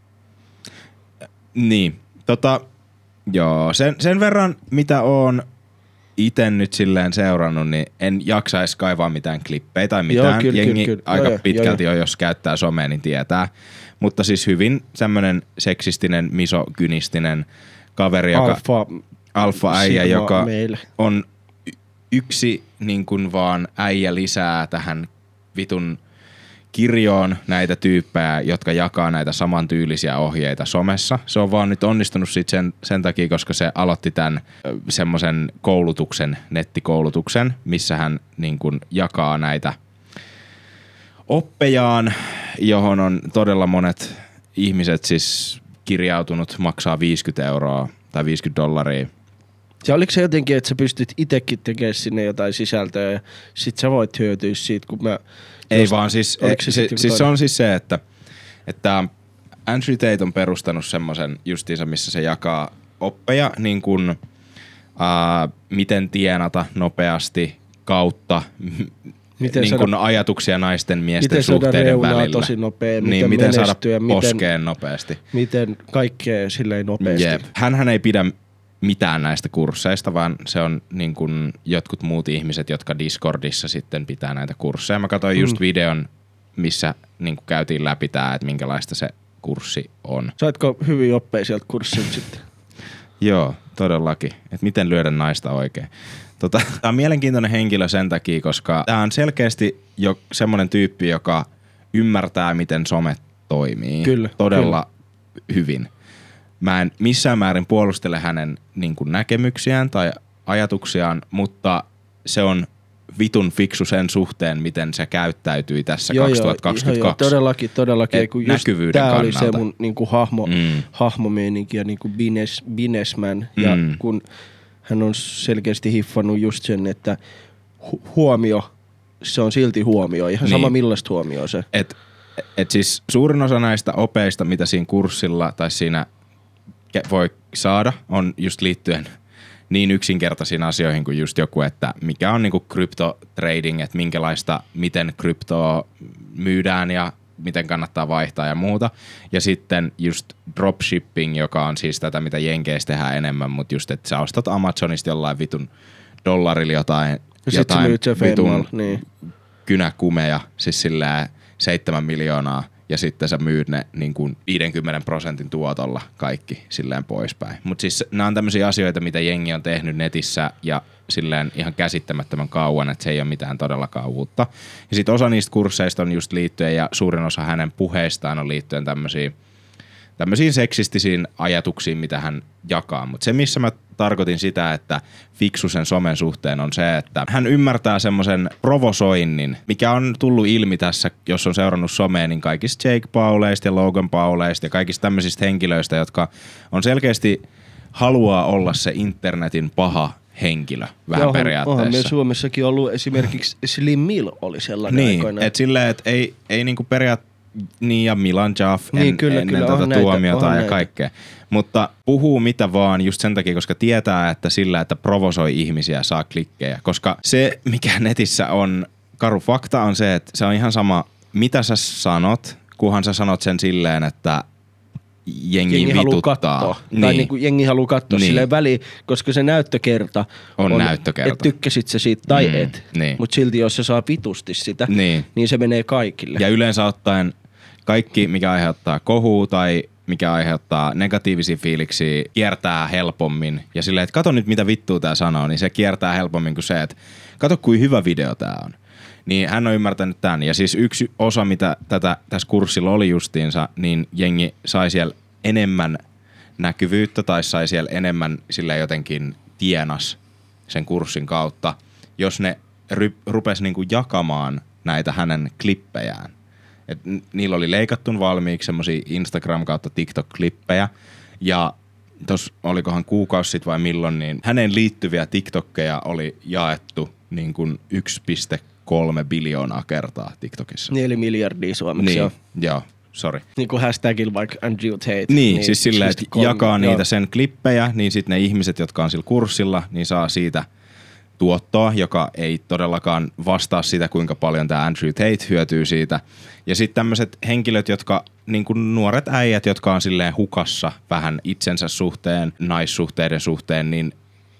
Niin. Tota, joo, sen, sen verran mitä oon ite nyt silleen seurannut, niin en jaksaisi kaivaa mitään klippejä tai mitään. Joo, kyllä, Jengi kyllä, kyllä. aika joo, pitkälti joo, jo, jos käyttää somea, niin tietää. Mutta siis hyvin semmoinen seksistinen, misogynistinen kaveri, joka... Alfa, alfa-äijä, joka meille. on y- yksi niin kuin vaan äijä lisää tähän vitun kirjoon näitä tyyppejä, jotka jakaa näitä samantyylisiä ohjeita somessa. Se on vaan nyt onnistunut sit sen, sen takia, koska se aloitti tämän semmoisen koulutuksen, nettikoulutuksen, missä hän niin kuin jakaa näitä oppejaan, johon on todella monet ihmiset siis kirjautunut, maksaa viisikymmentä euroa tai viisikymmentä dollaria. Ja oliko se jotenkin, että sä pystyt itsekin tekemään sinne jotain sisältöä ja sit sä voit hyötyä siitä, kun mä... Ei just, vaan siis, e, se, se, siis se on siis se, että, että Andrew Tate on perustanut semmoisen justiinsa, missä se jakaa oppeja, niin kuin uh, miten tienata nopeasti kautta, miten niin kuin ajatuksia naisten miesten suhteiden välillä. Tosi nopea, niin, miten, miten saada ja poskeen miten, nopeasti. Miten kaikkea silleen nopeasti. Jep. Hänhän ei pidä mitään näistä kursseista, vaan se on niin kuin jotkut muut ihmiset, jotka Discordissa sitten pitää näitä kursseja. Mä katsoin mm. just videon, missä niin kuin käytiin läpi tää, että minkälaista se kurssi on. Saitko hyvin oppeja sieltä kurssilta sitten? Joo, todellakin. Että miten lyödä naista oikein. Tota, tää on mielenkiintoinen henkilö sen takia, koska tää on selkeästi jo semmonen tyyppi, joka ymmärtää, miten some toimii. Kyllä, todella kyllä. hyvin. Mä en missään määrin puolustele hänen niin kuin näkemyksiään tai ajatuksiaan, mutta se on vitun fiksu sen suhteen, miten se käyttäytyi tässä joo, kaksituhattakaksikymmentäkaksi. Joo, joo, todellakin, todellakin. Kun näkyvyyden tää kannalta. Oli se mun niin kuin hahmo, mm. hahmomeininki ja niin kuin bines, binesman. Ja mm. kun hän on selkeästi hiffannut just sen, että hu- huomio, se on silti huomio. Ihan niin. Sama millaista huomioa se. Et, et siis suurin osa näistä opeista, mitä siinä kurssilla tai siinä voi saada, on just liittyen niin yksinkertaisiin asioihin kuin just joku, että mikä on niinku kryptotrading, että minkälaista, miten kryptoa myydään ja miten kannattaa vaihtaa ja muuta. Ja sitten just dropshipping, joka on siis tätä, mitä Jenkeissä tehdään enemmän, mutta just, että sä ostat Amazonista jollain vitun dollarilla jotain, jotain vitun niin. kynäkumeja, siis sillä seitsemän miljoonaa. Ja sitten sä myyt ne niin kuin viidenkymmenen prosentin tuotolla kaikki silleen poispäin. Mutta siis nämä on tämmöisiä asioita, mitä jengi on tehnyt netissä ja silleen ihan käsittämättömän kauan, että se ei ole mitään todellakaan uutta. Ja sitten osa niistä kursseista on just liittyen ja suurin osa hänen puheistaan on liittyen tämmöisiä tämmöisiin seksistisiin ajatuksiin, mitä hän jakaa. Mutta se, missä mä tarkoitin sitä, että fiksu sen somen suhteen on se, että hän ymmärtää semmoisen provosoinnin, mikä on tullut ilmi tässä, jos on seurannut somea, niin kaikista Jake Pauleista ja Logan Pauleista ja kaikista tämmöisistä henkilöistä, jotka on selkeästi haluaa olla se internetin paha henkilö vähän ja periaatteessa. Onhan meillä Suomessakin ollut esimerkiksi Slim Mill oli sellainen niin, aikoinaan. että silleen, että ei, ei niinku periaatteessa niin ja Milan Jaff en, niin, kyllä, ennen kyllä, tätä näitä, tuomiota ja näitä. kaikkea. Mutta puhuu mitä vaan just sen takia, koska tietää, että sillä, että provosoi ihmisiä, saa klikkejä. Koska se, mikä netissä on karu fakta, on se, että se on ihan sama, mitä sä sanot, kunhan sä sanot sen silleen, että jengi, jengi vituttaa. Katsoa. Niin. Tai niin kuin jengi haluaa katsoa niin. silleen väliin, koska se näyttökerta on, on näyttökerta. että tykkäsit se siitä tai Mm, et. niin. Mutta silti jos se saa vitusti sitä, Niin. niin se menee kaikille. Ja yleensä ottaen kaikki, mikä aiheuttaa kohua tai mikä aiheuttaa negatiivisia fiiliksiä, kiertää helpommin. Ja silleen, että kato nyt mitä vittua tää sanoo, niin se kiertää helpommin kuin se, että kato kuin hyvä video tää on. Niin hän on ymmärtänyt tämän. Ja siis yksi osa, mitä tätä, tässä kurssilla oli justiinsa, niin jengi sai siellä enemmän näkyvyyttä tai sai siellä enemmän sillä jotenkin tienas sen kurssin kautta, jos ne ry- rupesi niinku jakamaan näitä hänen klippejään. Et niillä oli leikattu valmiiksi semmosia Instagram kautta TikTok-klippejä ja tos olikohan kuukausi sit vai milloin, niin häneen liittyviä TikTokkeja oli jaettu niin kuin yksi pilkku kolme biljoonaa kertaa TikTokissa. Neljä miljardia suomeksi niin, joo. joo, sorry. Niin kuin hashtagilla vaikka Andrew Tate. Niin, niin siis silleen, että kolme, jakaa joo. niitä sen klippejä, niin sitten ne ihmiset, jotka on sillä kurssilla, niin saa siitä tuottoa, joka ei todellakaan vastaa sitä, kuinka paljon tämä Andrew Tate hyötyy siitä. Ja sitten tämmöiset henkilöt, jotka, niin kuin nuoret äijät, jotka on silleen hukassa vähän itsensä suhteen, naissuhteiden suhteen, niin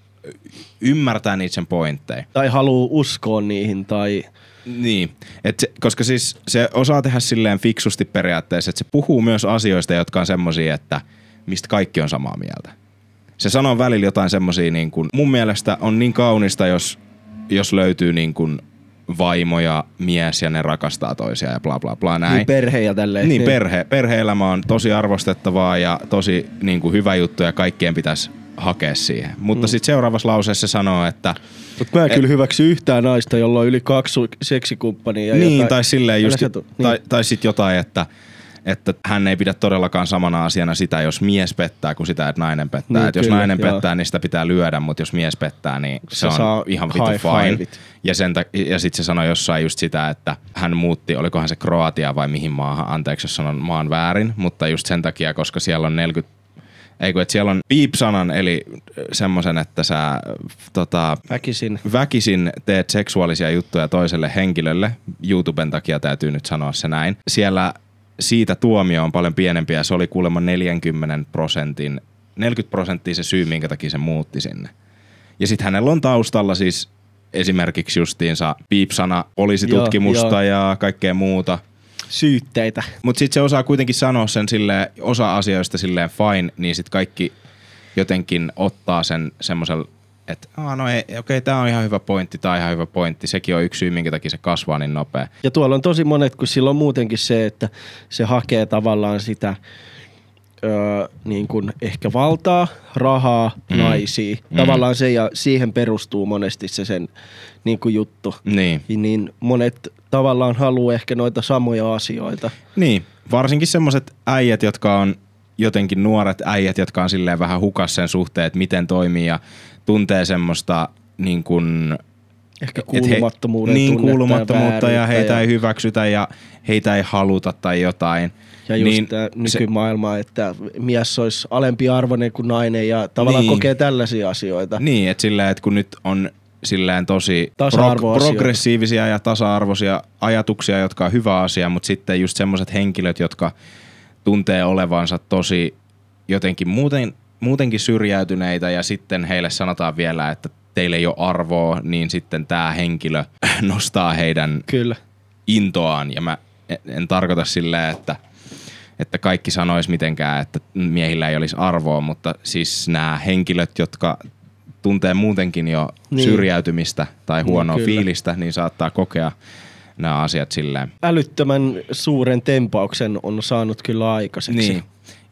ymmärtää niitä sen pointteja. Tai haluu uskoa niihin tai... Niin, et se, koska siis se osaa tehdä silleen fiksusti periaatteessa, että se puhuu myös asioista, jotka on semmosia, että mistä kaikki on samaa mieltä. Se sanoo välillä jotain semmosia niin kuin, mun mielestä on niin kaunista, jos, jos löytyy niin kuin vaimo ja mies ja ne rakastaa toisiaan ja bla bla bla näin. Niin perhe ja tälleen. Niin, perhe. Perhe-elämä on tosi arvostettavaa ja tosi niin kuin hyvä juttu ja kaikkien pitäisi hakea siihen. Mutta mm. sitten seuraavassa lauseessa se sanoo, että... Mutta mä en et, kyllä hyväksy yhtään naista, jolla on yli kaksi seksikumppania. Ja niin, jotain, tai silleen just, tu- niin. tai, tai sitten jotain, että, että hän ei pidä todellakaan samana asiana sitä, jos mies pettää, kuin sitä, että nainen pettää. Niin, että jos kyllä, nainen joo. pettää, niin sitä pitää lyödä, mutta jos mies pettää, niin se, Se on saa ihan vitu high fine. fiveit. Ja, sen ta- ja sitten se sanoi jossain just sitä, että hän muutti, olikohan se Kroatia vai mihin maahan, anteeksi jos sanon maan väärin, mutta just sen takia, koska siellä on neljäkymmentä Ei kun, että siellä on piip-sanan, eli semmoisen, että sä tota, Väkisin. väkisin teet seksuaalisia juttuja toiselle henkilölle. YouTuben takia täytyy nyt sanoa se näin. Siellä siitä tuomio on paljon pienempi ja se oli kuulemma neljäkymmentä prosentin, neljäkymmentä prosenttia se syy, minkä takia se muutti sinne. Ja sit hänellä on taustalla siis esimerkiksi justiinsa piip-sana, poliisitutkimusta Joo, ja kaikkea muuta. Syytteitä. Mutta sitten se osaa kuitenkin sanoa sen silleen, osa asioista silleen fine, niin sitten kaikki jotenkin ottaa sen semmoisella, että no ei, okei, okay, tää on ihan hyvä pointti, tää on ihan hyvä pointti. Sekin on yksi syy, minkä takia se kasvaa niin nopea. Ja tuolla on tosi monet, kun sillä on muutenkin se, että se hakee tavallaan sitä öö, niin kuin ehkä valtaa, rahaa, mm. naisia. Mm. Tavallaan se ja siihen perustuu monesti se sen niin kuin juttu. Niin. Niin monet tavallaan haluaa ehkä noita samoja asioita. Niin, varsinkin semmoiset äijät, jotka on jotenkin nuoret äijät, jotka on silleen vähän hukas sen suhteen, että miten toimii ja tuntee semmoista niin kuin... Ehkä kuulumattomuuden he, niin, tunnetta kuulumattomuutta ja, ja heitä ja... ei hyväksytä ja heitä ei haluta tai jotain. Ja just niin tämä nykymaailma, että mies olisi alempiarvoinen kuin nainen ja tavallaan niin. kokee tällaisia asioita. Niin, että silleen, että kun nyt on silleen tosi Tasa-arvoasioita. progressiivisia ja tasa-arvoisia ajatuksia, jotka on hyvä asia, mutta sitten just semmoiset henkilöt, jotka tuntee olevansa tosi jotenkin muuten, muutenkin syrjäytyneitä ja sitten heille sanotaan vielä, että teille ei ole arvoa, niin sitten tämä henkilö nostaa heidän Kyllä. intoaan. Ja mä en tarkoita silleen, että, että kaikki sanois mitenkään, että miehillä ei olisi arvoa, mutta siis nämä henkilöt, jotka tuntee muutenkin jo niin. syrjäytymistä tai huonoa niin, fiilistä, niin saattaa kokea nämä asiat silleen. Älyttömän suuren tempauksen on saanut kyllä aikaiseksi. Niin.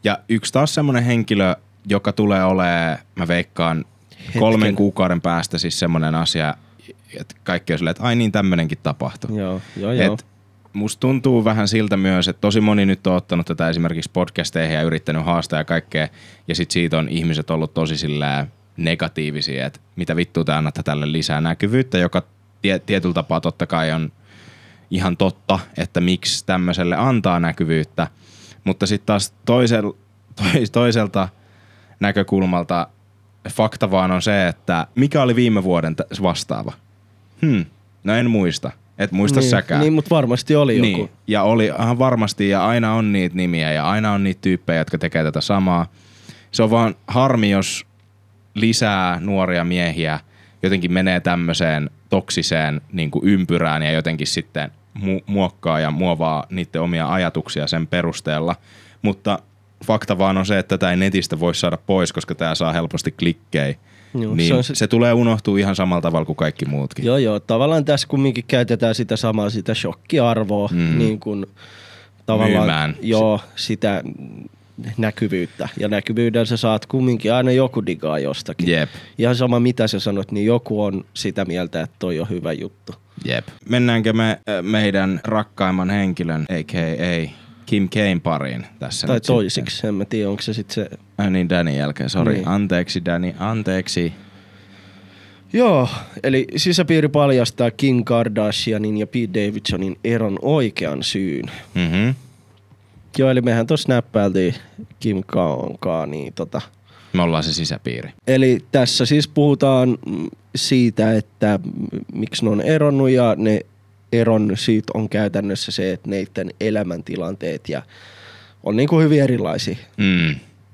Ja yksi taas semmonen henkilö, joka tulee olemaan, mä veikkaan, Hetken. kolmen kuukauden päästä siis semmonen asia, että kaikki on silleen, että ai niin tämmönenkin tapahtuu. Joo, joo, joo. Et musta tuntuu vähän siltä myös, että tosi moni nyt on ottanut tätä esimerkiksi podcasteihin ja yrittänyt haastaa ja kaikkea, ja sit siitä on ihmiset ollut tosi sillä negatiivisia, että mitä vittua te annatte tälle lisää näkyvyyttä, joka tie, tietyllä tapaa totta kai on ihan totta, että miksi tämmöiselle antaa näkyvyyttä, mutta sitten taas toisel, tois, toiselta näkökulmalta fakta vaan on se, että mikä oli viime vuoden t- vastaava? Hmm, no en muista. Et muista niin, säkään. Niin, mutta varmasti oli niin, joku. Ja oli ihan varmasti, ja aina on niitä nimiä, ja aina on niitä tyyppejä, jotka tekee tätä samaa. Se on vaan harmi, jos lisää nuoria miehiä jotenkin menee tämmöiseen toksiseen niin kuin ympyrään ja jotenkin sitten mu- muokkaa ja muovaa niiden omia ajatuksia sen perusteella. Mutta fakta vaan on se, että tätä ei netistä voi saada pois, koska tää saa helposti klikkejä. Joo, niin se, se, se tulee unohtua ihan samalla tavalla kuin kaikki muutkin. Joo, joo. Tavallaan tässä kumminkin käytetään sitä samaa, sitä shokkiarvoa, mm. niin kuin tavallaan, myymään. Joo, sitä näkyvyyttä. Ja näkyvyydellä sä saat kumminkin aina joku digaa jostakin. Jep. Ihan sama mitä sä sanot, niin joku on sitä mieltä, että toi on hyvä juttu. Jep. Mennäänkö me äh, meidän rakkaimman henkilön, a k a. Kim Kane pariin tässä? Tai toisiksi, sitten. En mä tiedä, onko se sitten se... Ai niin, Danin jälkeen, sori. Niin. Anteeksi, Dani, anteeksi. Joo, eli sisäpiiri paljastaa Kim Kardashianin ja Pete Davidsonin eron oikean syyn. Mhm. Joo, eli mehän tuossa näppäiltiin Kim Kankaan, niin tota... Me ollaan se sisäpiiri. Eli tässä siis puhutaan siitä, että miksi ne on eronnut ja ne eron syyt on käytännössä se, että neiden elämäntilanteet ja on niinku hyvin erilaisia. Mm.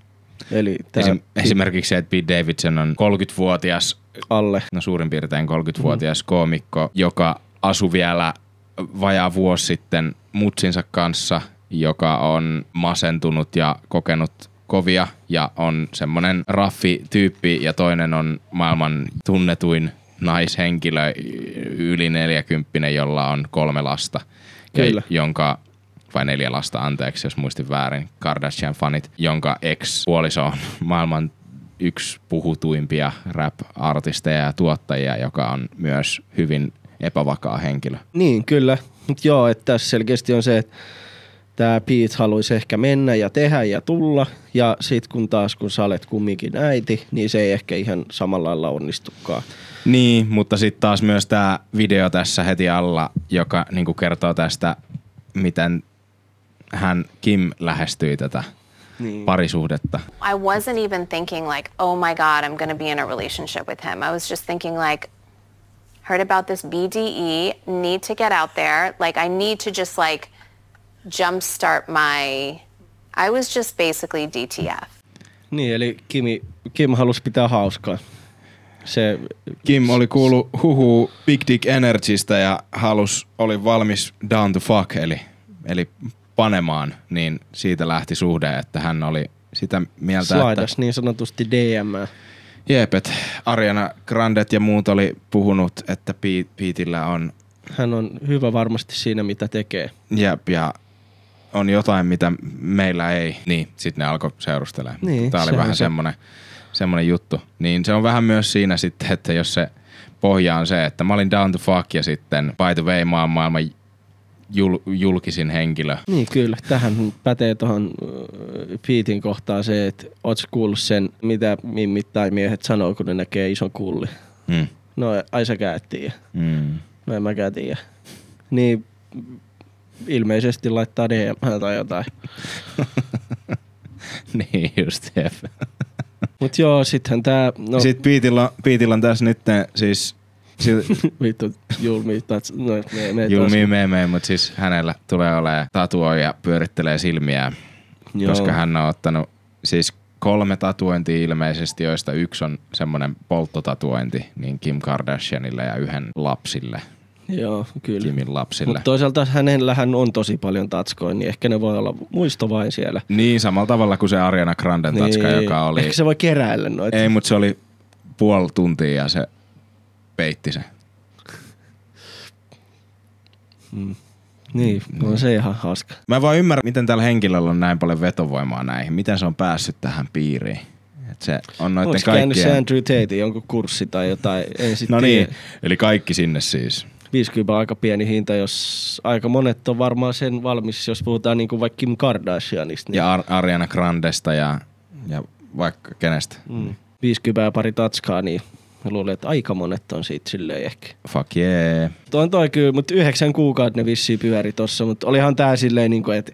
Eli Esim- esimerkiksi se, että Pete Davidson on kolmekymmentävuotias, alle. no suurin piirtein kolmekymmentävuotias mm. koomikko, joka asui vielä vajaa vuosi sitten mutsinsa kanssa, joka on masentunut ja kokenut kovia ja on semmonen raffi tyyppi ja toinen on maailman tunnetuin naishenkilö, yli neljäkymppinen, jolla on kolme lasta. Kyllä. Ja jonka, vai neljä lasta, anteeksi, jos muistin väärin, Kardashian-fanit, jonka ex-puoliso on maailman yksi puhutuimpia rap-artisteja ja tuottajia, joka on myös hyvin epävakaa henkilö. Niin, kyllä. Mut joo, että tässä selkeästi on se, että tää Pete haluaisi ehkä mennä ja tehdä ja tulla, ja sit kun taas kun sä olet kumminkin äiti, niin se ei ehkä ihan samalla lailla onnistukaan. Niin, mutta sitten taas myös tää video tässä heti alla, joka niinku kertoo tästä, miten hän Kim lähestyi tätä niin. parisuhdetta. I wasn't even thinking like, oh my god, I'm gonna be in a relationship with him. I was just thinking like, heard about this B D E, need to get out there. Like I need to just like jumpstart my, I was just basically D T F. Niin, eli Kimi, Kim halusi pitää hauskaa. Se, Kim oli kuullut huhuu Big Dick Energystä ja halus, oli valmis down to fuck, eli, eli panemaan, niin siitä lähti suhde, että hän oli sitä mieltä, slaidas että... niin sanotusti D M. Jep, että Ariana Grandet ja muut oli puhunut, että Petellä on... Hän on hyvä varmasti siinä, mitä tekee. Jep, ja on jotain, mitä meillä ei. Niin, sit ne alkoi seurustelemaan. Niin, tää oli vähän se. semmonen, semmonen juttu. Niin se on vähän myös siinä sitten, että jos se pohja on se, että mä olin down to fuck ja sitten by the way mä oon maailman jul, julkisin henkilö. Niin kyllä, tähän pätee tuohon äh, Petein kohtaan se, että ootko kuullut sen, mitä mimmit tai miehet sanoo, kun ne näkee ison kulli. Hmm. No ai säkään et tiedä. Hmm. No en mäkään tiedä. Niin ilmeisesti laittaa D M tai jotain. Niin just, jep. Mut joo, sittenhän tää... No. Sitten Petellä, Petellä on tässä nyt siis... Vittu, julmia tats... No, me, me julmia meemejä, mutta siis hänellä tulee olemaan tatuoja ja pyörittelee silmiä. Joo. Koska hän on ottanut siis kolme tatuointia ilmeisesti, joista yksi on semmoinen polttotatuointi niin Kim Kardashianille ja yhden lapsille. Joo, kyllä. Kimin lapsille. Mutta toisaalta hänellähän on tosi paljon tatskoja, niin ehkä ne voi olla muisto vain siellä. Niin, samalla tavalla kuin se Ariana Granden tatska, niin, joka oli... Ehkä se voi keräillä noita. Ei, mutta se oli puoli tuntia ja se peitti se. Mm. Niin, on se ihan hauska. Mä vaan ymmärrän, miten tällä henkilöllä on näin paljon vetovoimaa näihin. Miten se on päässyt tähän piiriin. Et se on noitten Onks kaikkien... käynyt se Andrew Tate jonkun kurssi tai jotain? En sit no niin, tiedä. eli kaikki sinne siis. viisikymmentä on aika pieni hinta, jos aika monet on varmaan sen valmis, jos puhutaan niinku vaikka Kim Kardashianista. Niin... Ja Ar- Ariana Grandesta ja, ja vaikka kenestä. Mm. viisikymmentä ja pari tatskaa, niin mä luulen, että aika monet on siitä silleen ehkä. Fuck yeah. Tuo on toi kyllä, mutta yhdeksän kuukautta ne vissiin pyöri tossa, mutta olihan tää silleen niinku, että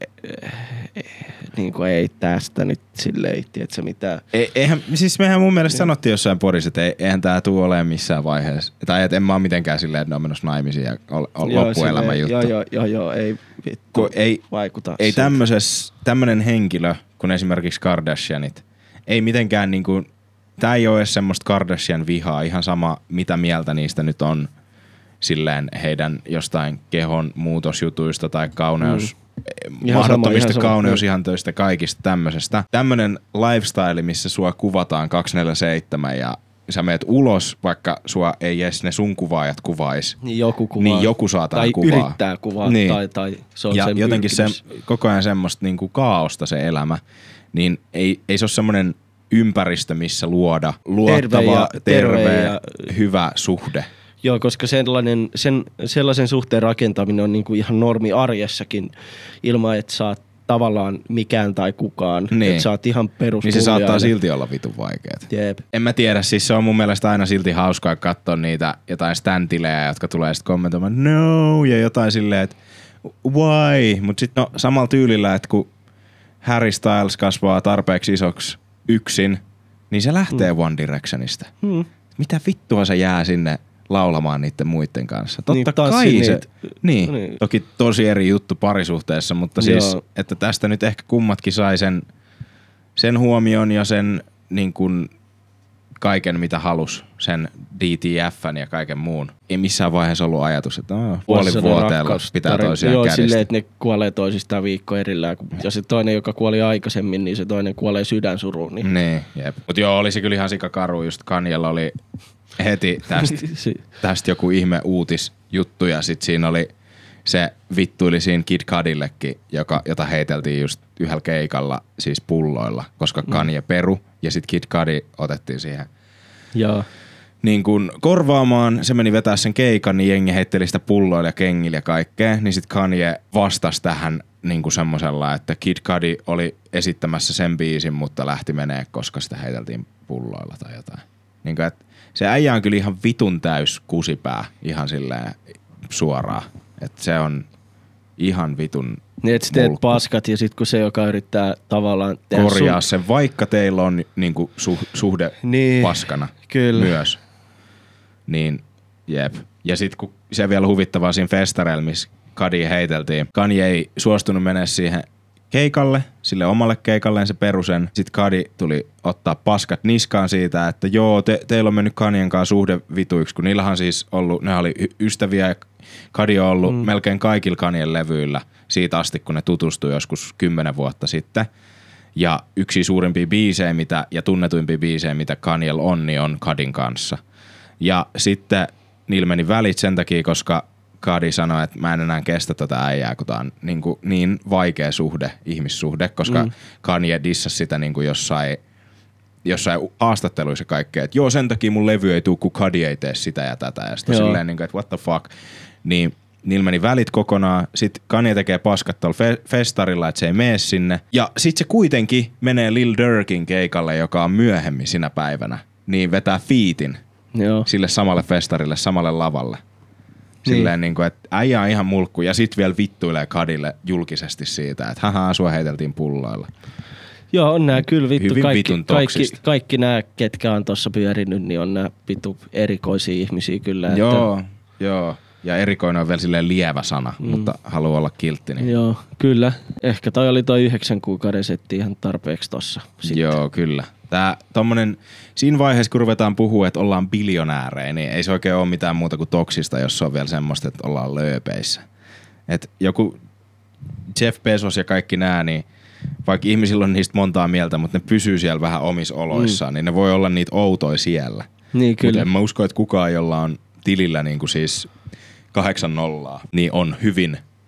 niinku ei tästä nyt silleen, tiedätkö mitään. E- eihän, siis mehän mun mielestä sanottiin jossain porissa, että ei, eihän tää tuu olemaan missään vaiheessa. Tai et en mä oo mitenkään silleen, että ne on menossa naimisiin ja ol, ol, Joo, loppuelämä silleen, juttu. Joo, joo, joo, joo, ei vittu Kun ei, vaikuta. ei tämmöses, tämmönen henkilö, kun esimerkiksi Kardashianit, ei mitenkään niinku, tää ei oo edes semmoista Kardashian vihaa, ihan sama mitä mieltä niistä nyt on silleen heidän jostain kehon muutosjutuista tai kauneus, mm. mahdottomista kauneusihantoista, kaikista tämmöisestä. Tämmönen lifestyle, missä sua kuvataan kaksikymmentäneljä seitsemän ja sä meet ulos, vaikka sua ei edes ne sun kuvaajat kuvais. Niin joku kuvaa. Niin joku saatana tai kuvaa. Tai yrittää kuvaa. Niin. Tai, tai se on ja sen jotenkin se, pyrkimys. koko ajan semmoista niinku kaaosta se elämä, niin ei, ei se ole semmoinen ympäristö, missä luoda luottava, Terve terve, ja- terve ja- hyvä suhde. Joo, koska sellainen, sen, sellaisen suhteen rakentaminen on niinku ihan normi arjessakin ilman, että sä oot tavallaan mikään tai kukaan. Niin. Että sä oot ihan perus. Niin se saattaa silti olla vitun vaikeet. Jep. En mä tiedä, siis se on mun mielestä aina silti hauskaa katsoa niitä jotain stantilejä, jotka tulee sitten kommentoimaan no ja jotain silleen, että why? Mut sit no samalla tyylillä, että kun Harry Styles kasvaa tarpeeksi isoksi yksin, niin se lähtee mm. One Directionista. Hmm. Mitä vittua se jää sinne laulamaan niiden muiden kanssa? Totta Niin, kai tanssi se, niitä. niin, Niin. toki tosi eri juttu parisuhteessa, mutta siis, Joo. että tästä nyt ehkä kummatkin sai sen, sen huomion ja sen niin kuin kaiken mitä halus, sen D T F:n ja kaiken muun. Ei missään vaiheessa ollut ajatus, että no, puolivuoteella pitää toisiaan Joo, kädestä. silleen, että ne kuolee toisistaan viikko erillään. Ja se toinen, joka kuoli aikaisemmin, niin se toinen kuolee sydänsuruun. Niin. Niin, jep. Mut joo, oli se kyllä ihan sikakaru, just Kanyella oli heti tästä, tästä joku ihme uutisjuttu ja sit siinä oli se vittuili siinä Kid Cudillekin, joka, jota heiteltiin just yhdellä keikalla siis pulloilla, koska Kanye peru ja sit Kid Cudi otettiin siihen Joo. niin kun korvaamaan, se meni vetää sen keikan, niin jengi heitteli sitä pulloilla ja kengillä ja kaikkea, niin sit Kanye vastasi tähän niin kuin semmosella, että Kid Cudi oli esittämässä sen biisin, mutta lähti menee, koska sitä heiteltiin pulloilla tai jotain. Niin kuin, että se äijä on kyllä ihan vitun täys kusipää, ihan silleen suoraan. Että se on ihan vitun Niin, että sä teet mulkku. paskat ja sit kun se, joka yrittää tavallaan tehdä Korjaa sun... sen, vaikka teillä on niinku suh- suhde Niin, paskana kyllä. myös. Niin, jep. Ja sit kun se vielä huvittavaa siinä festareilla, missä Kanye heiteltiin. Kanye ei suostunut mennä siihen keikalle, sille omalle keikalleen se perusen. Sitten Kanye tuli ottaa paskat niskaan siitä, että joo, te, teillä on mennyt Kanyen kanssa suhde vituiksi, kun niillähän siis ollut, ne oli y- ystäviä ja Kanye on ollut mm. melkein kaikilla Kanyen levyillä siitä asti, kun ne tutustui joskus kymmenen vuotta sitten. Ja yksi suurimpia biisejä mitä, ja tunnetuimpia biisejä, mitä Kanyella on, niin on Kadin kanssa. Ja sitten niillä meni välit sen takia, koska Kadi sanoi, että mä en enää kestä tätä äijää, kun tää on niin, kuin, niin vaikea suhde, ihmissuhde, koska mm. Kanye dissasi sitä niin kuin jossain, jossain haastatteluissa kaikkea, että joo, sen takia mun levy ei tuu, kun Kadi ei tee sitä ja tätä. Ja sitten silleen, niin kuin, että what the fuck. Niin niillä meni välit kokonaan. Sitten Kanye tekee paskat tuolla fe- festarilla, että se ei mene sinne. Ja sitten se kuitenkin menee Lil Durkin keikalle, joka on myöhemmin sinä päivänä. Niin vetää featin Joo. sille samalle festarille, samalle lavalle. Silleen niin kuin, että äijä on ihan mulkku ja sit vielä vittuilee Kadille julkisesti siitä, että haha, sua heiteltiin pulloilla. Joo, on nää kyllä vittu. Hyvin Kaikki, vitun kaikki, toksista. kaikki nää, ketkä on tossa pyörinyt, niin on nää vittu erikoisia ihmisiä kyllä. Joo, että, joo. Ja erikoinen on vielä silleen lievä sana, mm. mutta haluaa olla kiltti. Niin. Joo, kyllä. Ehkä toi oli toi yhdeksän kuukauden setti ihan tarpeeksi tossa. Sitten. Joo, kyllä. Tää tommonen, siinä vaiheessa kun ruvetaan puhua, että ollaan biljonäärejä, niin ei se oikein ole mitään muuta kuin toksista, jos se on vielä semmoista, että ollaan lööpeissä. Et joku Jeff Bezos ja kaikki nää, niin vaikka ihmisillä on niistä montaa mieltä, mutta ne pysyy siellä vähän omissa oloissaan, mm. niin ne voi olla niitä outoja siellä. Niin kyllä. Mutta en mä usko, että kukaan, jolla on tilillä niin kuin siis kahdeksan nollaa, niin on hyvin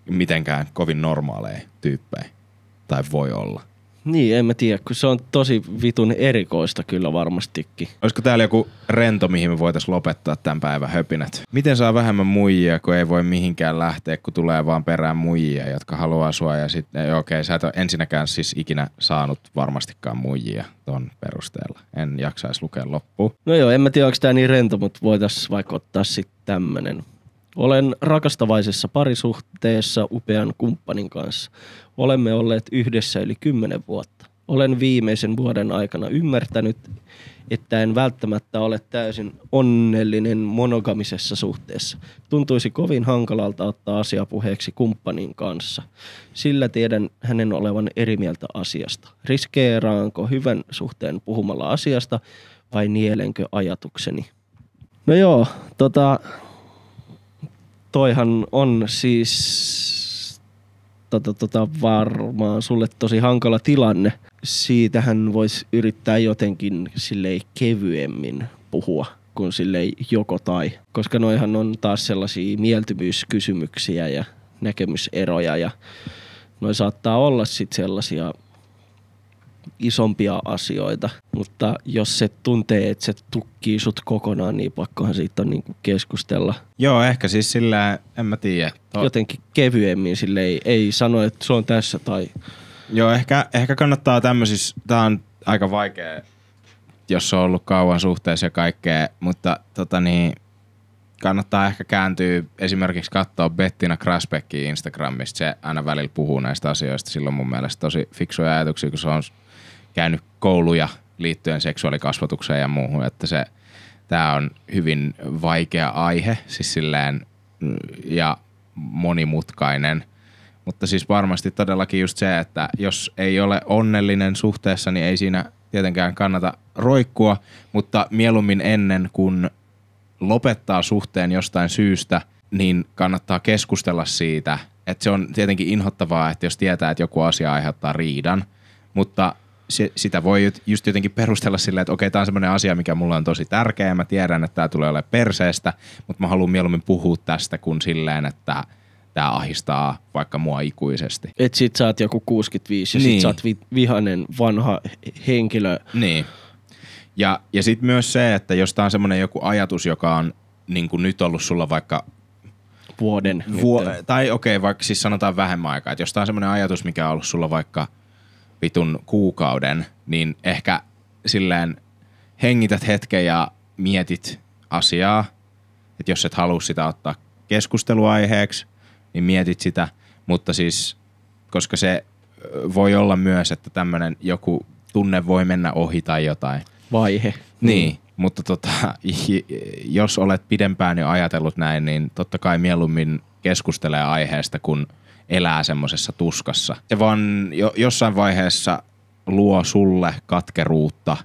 mitenkään kovin normaaleja tyyppejä. Tai voi olla. Niin, en mä tiedä, kun se on tosi vitun erikoista kyllä varmastikin. Olisiko täällä joku rento, mihin me voitaisiin lopettaa tämän päivän höpinät? Miten saa vähemmän muijia, kun ei voi mihinkään lähteä, kun tulee vaan perään muijia, jotka haluaa sua ja sitten, okei, okay, sä et ole ensinnäkään siis ikinä saanut varmastikaan muijia ton perusteella. En jaksaisi lukea loppuun. No joo, en mä tiedä, onko tää niin rento, mutta voitaisiin vaikka ottaa sitten tämmönen. Olen rakastavaisessa parisuhteessa upean kumppanin kanssa. Olemme olleet yhdessä yli kymmenen vuotta. Olen viimeisen vuoden aikana ymmärtänyt, että en välttämättä ole täysin onnellinen monogamisessa suhteessa. Tuntuisi kovin hankalalta ottaa asia puheeksi kumppanin kanssa. Sillä tiedän hänen olevan eri mieltä asiasta. Riskeeraanko hyvän suhteen puhumalla asiasta vai nielenkö ajatukseni? No joo, tota... Toihan on siis tota, tota, varmaan sulle tosi hankala tilanne. Siitähän voisi yrittää jotenkin silleen kevyemmin puhua kuin silleen joko tai. Koska noihan on taas sellaisia mieltymyskysymyksiä ja näkemyseroja ja noi saattaa olla sit sellaisia isompia asioita, mutta jos se tuntee, että se tukkii sut kokonaan, niin pakkohan siitä on niinku keskustella. Joo, ehkä siis sillä, en mä tiedä. To- Jotenkin kevyemmin sille ei, ei sano, että se on tässä tai... Joo, ehkä, ehkä kannattaa tämmöisissä, tää on aika vaikea, jos on ollut kauan suhteessa ja kaikkea, mutta tota niin, kannattaa ehkä kääntyä esimerkiksi katsoa Bettina Krasbeckia Instagramista. Se aina välillä puhuu näistä asioista. Silloin mun mielestä tosi fiksuja ajatuksia, kun se on käynyt kouluja liittyen seksuaalikasvatukseen ja muuhun, että se, tää on hyvin vaikea aihe, siis silleen, ja monimutkainen, mutta siis varmasti todellakin just se, että jos ei ole onnellinen suhteessa, niin ei siinä tietenkään kannata roikkua, mutta mieluummin ennen kuin lopettaa suhteen jostain syystä, niin kannattaa keskustella siitä, että se on tietenkin inhottavaa, että jos tietää, että joku asia aiheuttaa riidan, mutta se, sitä voi just jotenkin perustella silleen, että okei, tämä on semmoinen asia, mikä mulle on tosi tärkeä, mä tiedän, että tämä tulee olemaan perseestä, mutta mä haluan mieluummin puhua tästä kuin silleen, että tämä ahistaa vaikka mua ikuisesti. Et sit sä oot joku kuusikymmentäviisi ja niin. sit sä oot vi- vihainen vanha henkilö. Niin. Ja, ja sit myös se, että jos tää on semmoinen joku ajatus, joka on niin kuin nyt ollut sulla vaikka vuoden. Vuo- tai okei, okay, vaikka siis sanotaan vähemmän aikaa, että jos tää on semmoinen ajatus, mikä on ollut sulla vaikka vitun kuukauden, niin ehkä silleen hengität hetken ja mietit asiaa, että jos et halua sitä ottaa keskusteluaiheeksi, niin mietit sitä, mutta siis, koska se voi olla myös, että tämmönen joku tunne voi mennä ohi tai jotain. Vaihe. Niin, mm. mutta tota, jos olet pidempään jo ajatellut näin, niin totta kai mieluummin keskustelee aiheesta, kun elää semmosessa tuskassa. Se vaan jo, jossain vaiheessa luo sulle katkeruutta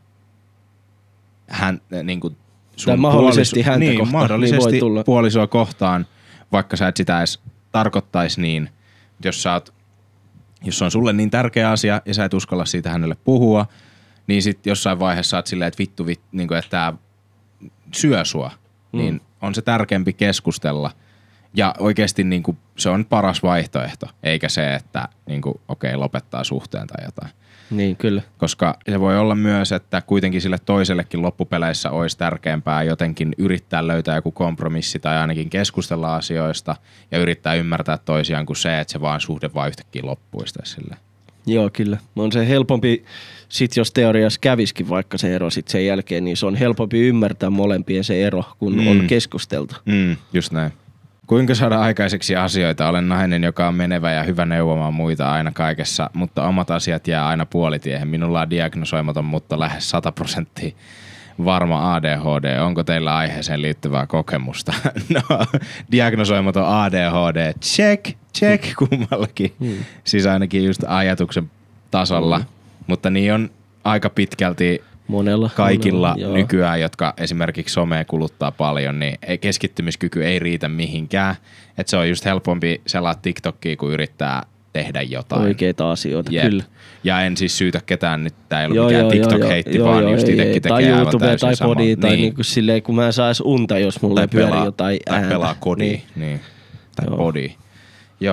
hän, niin kuin sun tai mahdollisesti puoliso, häntä niin, kohtaan. mahdollisesti niin tulla. puolisoa kohtaan, vaikka sä et sitä edes tarkoittaisi niin, jos sä oot, jos on sulle niin tärkeä asia ja sä et uskalla siitä hänelle puhua, niin sit jossain vaiheessa oot silleen, että vittu, vittu niin kuin, että tää syö sua, mm. niin on se tärkeämpi keskustella. Ja oikeesti niin kuin, se on paras vaihtoehto, eikä se, että niin kuin, okei, lopettaa suhteen tai jotain. Niin, kyllä. Koska se voi olla myös, että kuitenkin sille toisellekin loppupeleissä olisi tärkeämpää jotenkin yrittää löytää joku kompromissi tai ainakin keskustella asioista ja yrittää ymmärtää toisiaan kuin se, että se vaan suhde vaan yhtäkkiä loppuisi sille. Joo, kyllä. On se helpompi, sit jos teoriassa käviskin vaikka se ero sit sen jälkeen, niin se on helpompi ymmärtää molempien se ero, kun mm. on keskusteltu. Mm, just näin. Kuinka saada aikaiseksi asioita? Olen nainen, joka on menevä ja hyvä neuvomaan muita aina kaikessa, mutta omat asiat jää aina puolitiehen. Minulla on diagnosoimaton, mutta lähes sata prosenttia varma A D H D. Onko teillä aiheeseen liittyvää kokemusta? No, diagnosoimaton A D H D. Check, check kummallakin. Hmm. Siis ainakin just ajatuksen tasolla. Hmm. Mutta niin on aika pitkälti monella, kaikilla monella, nykyään, jotka esimerkiksi somea kuluttaa paljon, niin keskittymiskyky ei riitä mihinkään. Että se on just helpompi selaa TikTokia, kun yrittää tehdä jotain. Oikeita asioita, Jep. kyllä. Ja en siis syytä ketään nyt, tää ei ollut joo, mikään TikTok-heitti, vaan joo, just itekin tekee tai aivan YouTube täysin tai sama. Podi, tai niin. niinku silleen, kun mä en sais unta, jos mulla ei pyöri jotain ääntä. Tai pelaa Kodi, niin. niin. Tai Podi. Joo.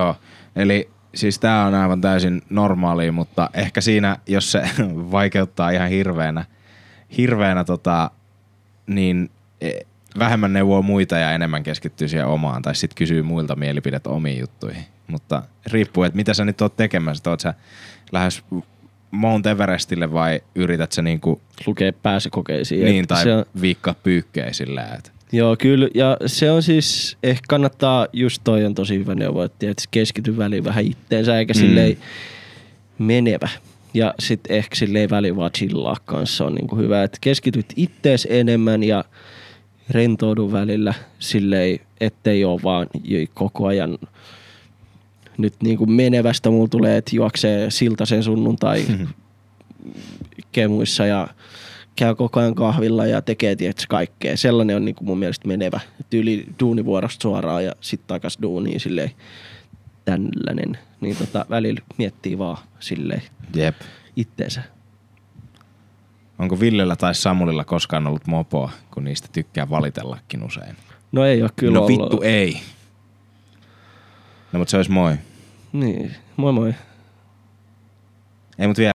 Eli siis tää on aivan täysin normaalia, mutta ehkä siinä, jos se vaikeuttaa ihan hirveänä, hirveänä tota, niin vähemmän neuvoo muita ja enemmän keskittyy siihen omaan, tai sit kysyy muilta mielipidet omiin juttuihin. Mutta riippuu, että mitä sä nyt oot tekemässä, oot sä lähes Mount Everestille vai yrität sä niinku lukee pääsykokeisiin. Niin, tai se on, viikkaa pyykkejä silleen, että joo, kyllä. Ja se on siis, ehkä kannattaa, just toi on tosi hyvä neuvo, että keskity väliin vähän itteensä, eikä mm. silleen menevä. Ja sit ehkä silleen väliin vaan chillaa kanssa on niinku hyvä, että keskityt ittees enemmän ja rentoudu välillä silleen, ettei oo vaan koko ajan nyt niinku menevästä mulla tulee, että juoksee Siltasen sunnuntai kemuissa ja käy koko ajan kahvilla ja tekee tietysti kaikkea. Sellainen on niinku mun mielestä menevä. Tyyli duunivuorosta suoraan ja sit takas duuniin silleen tällainen. Niin tota välillä miettii vaan silleen jep. itteensä. Onko Villellä tai Samulilla koskaan ollut mopoa, kun niistä tykkää valitellakin usein? No ei oo kyllä No ollut. vittu ei. No mut se ois moi. Niin, moi moi. Ei mut vielä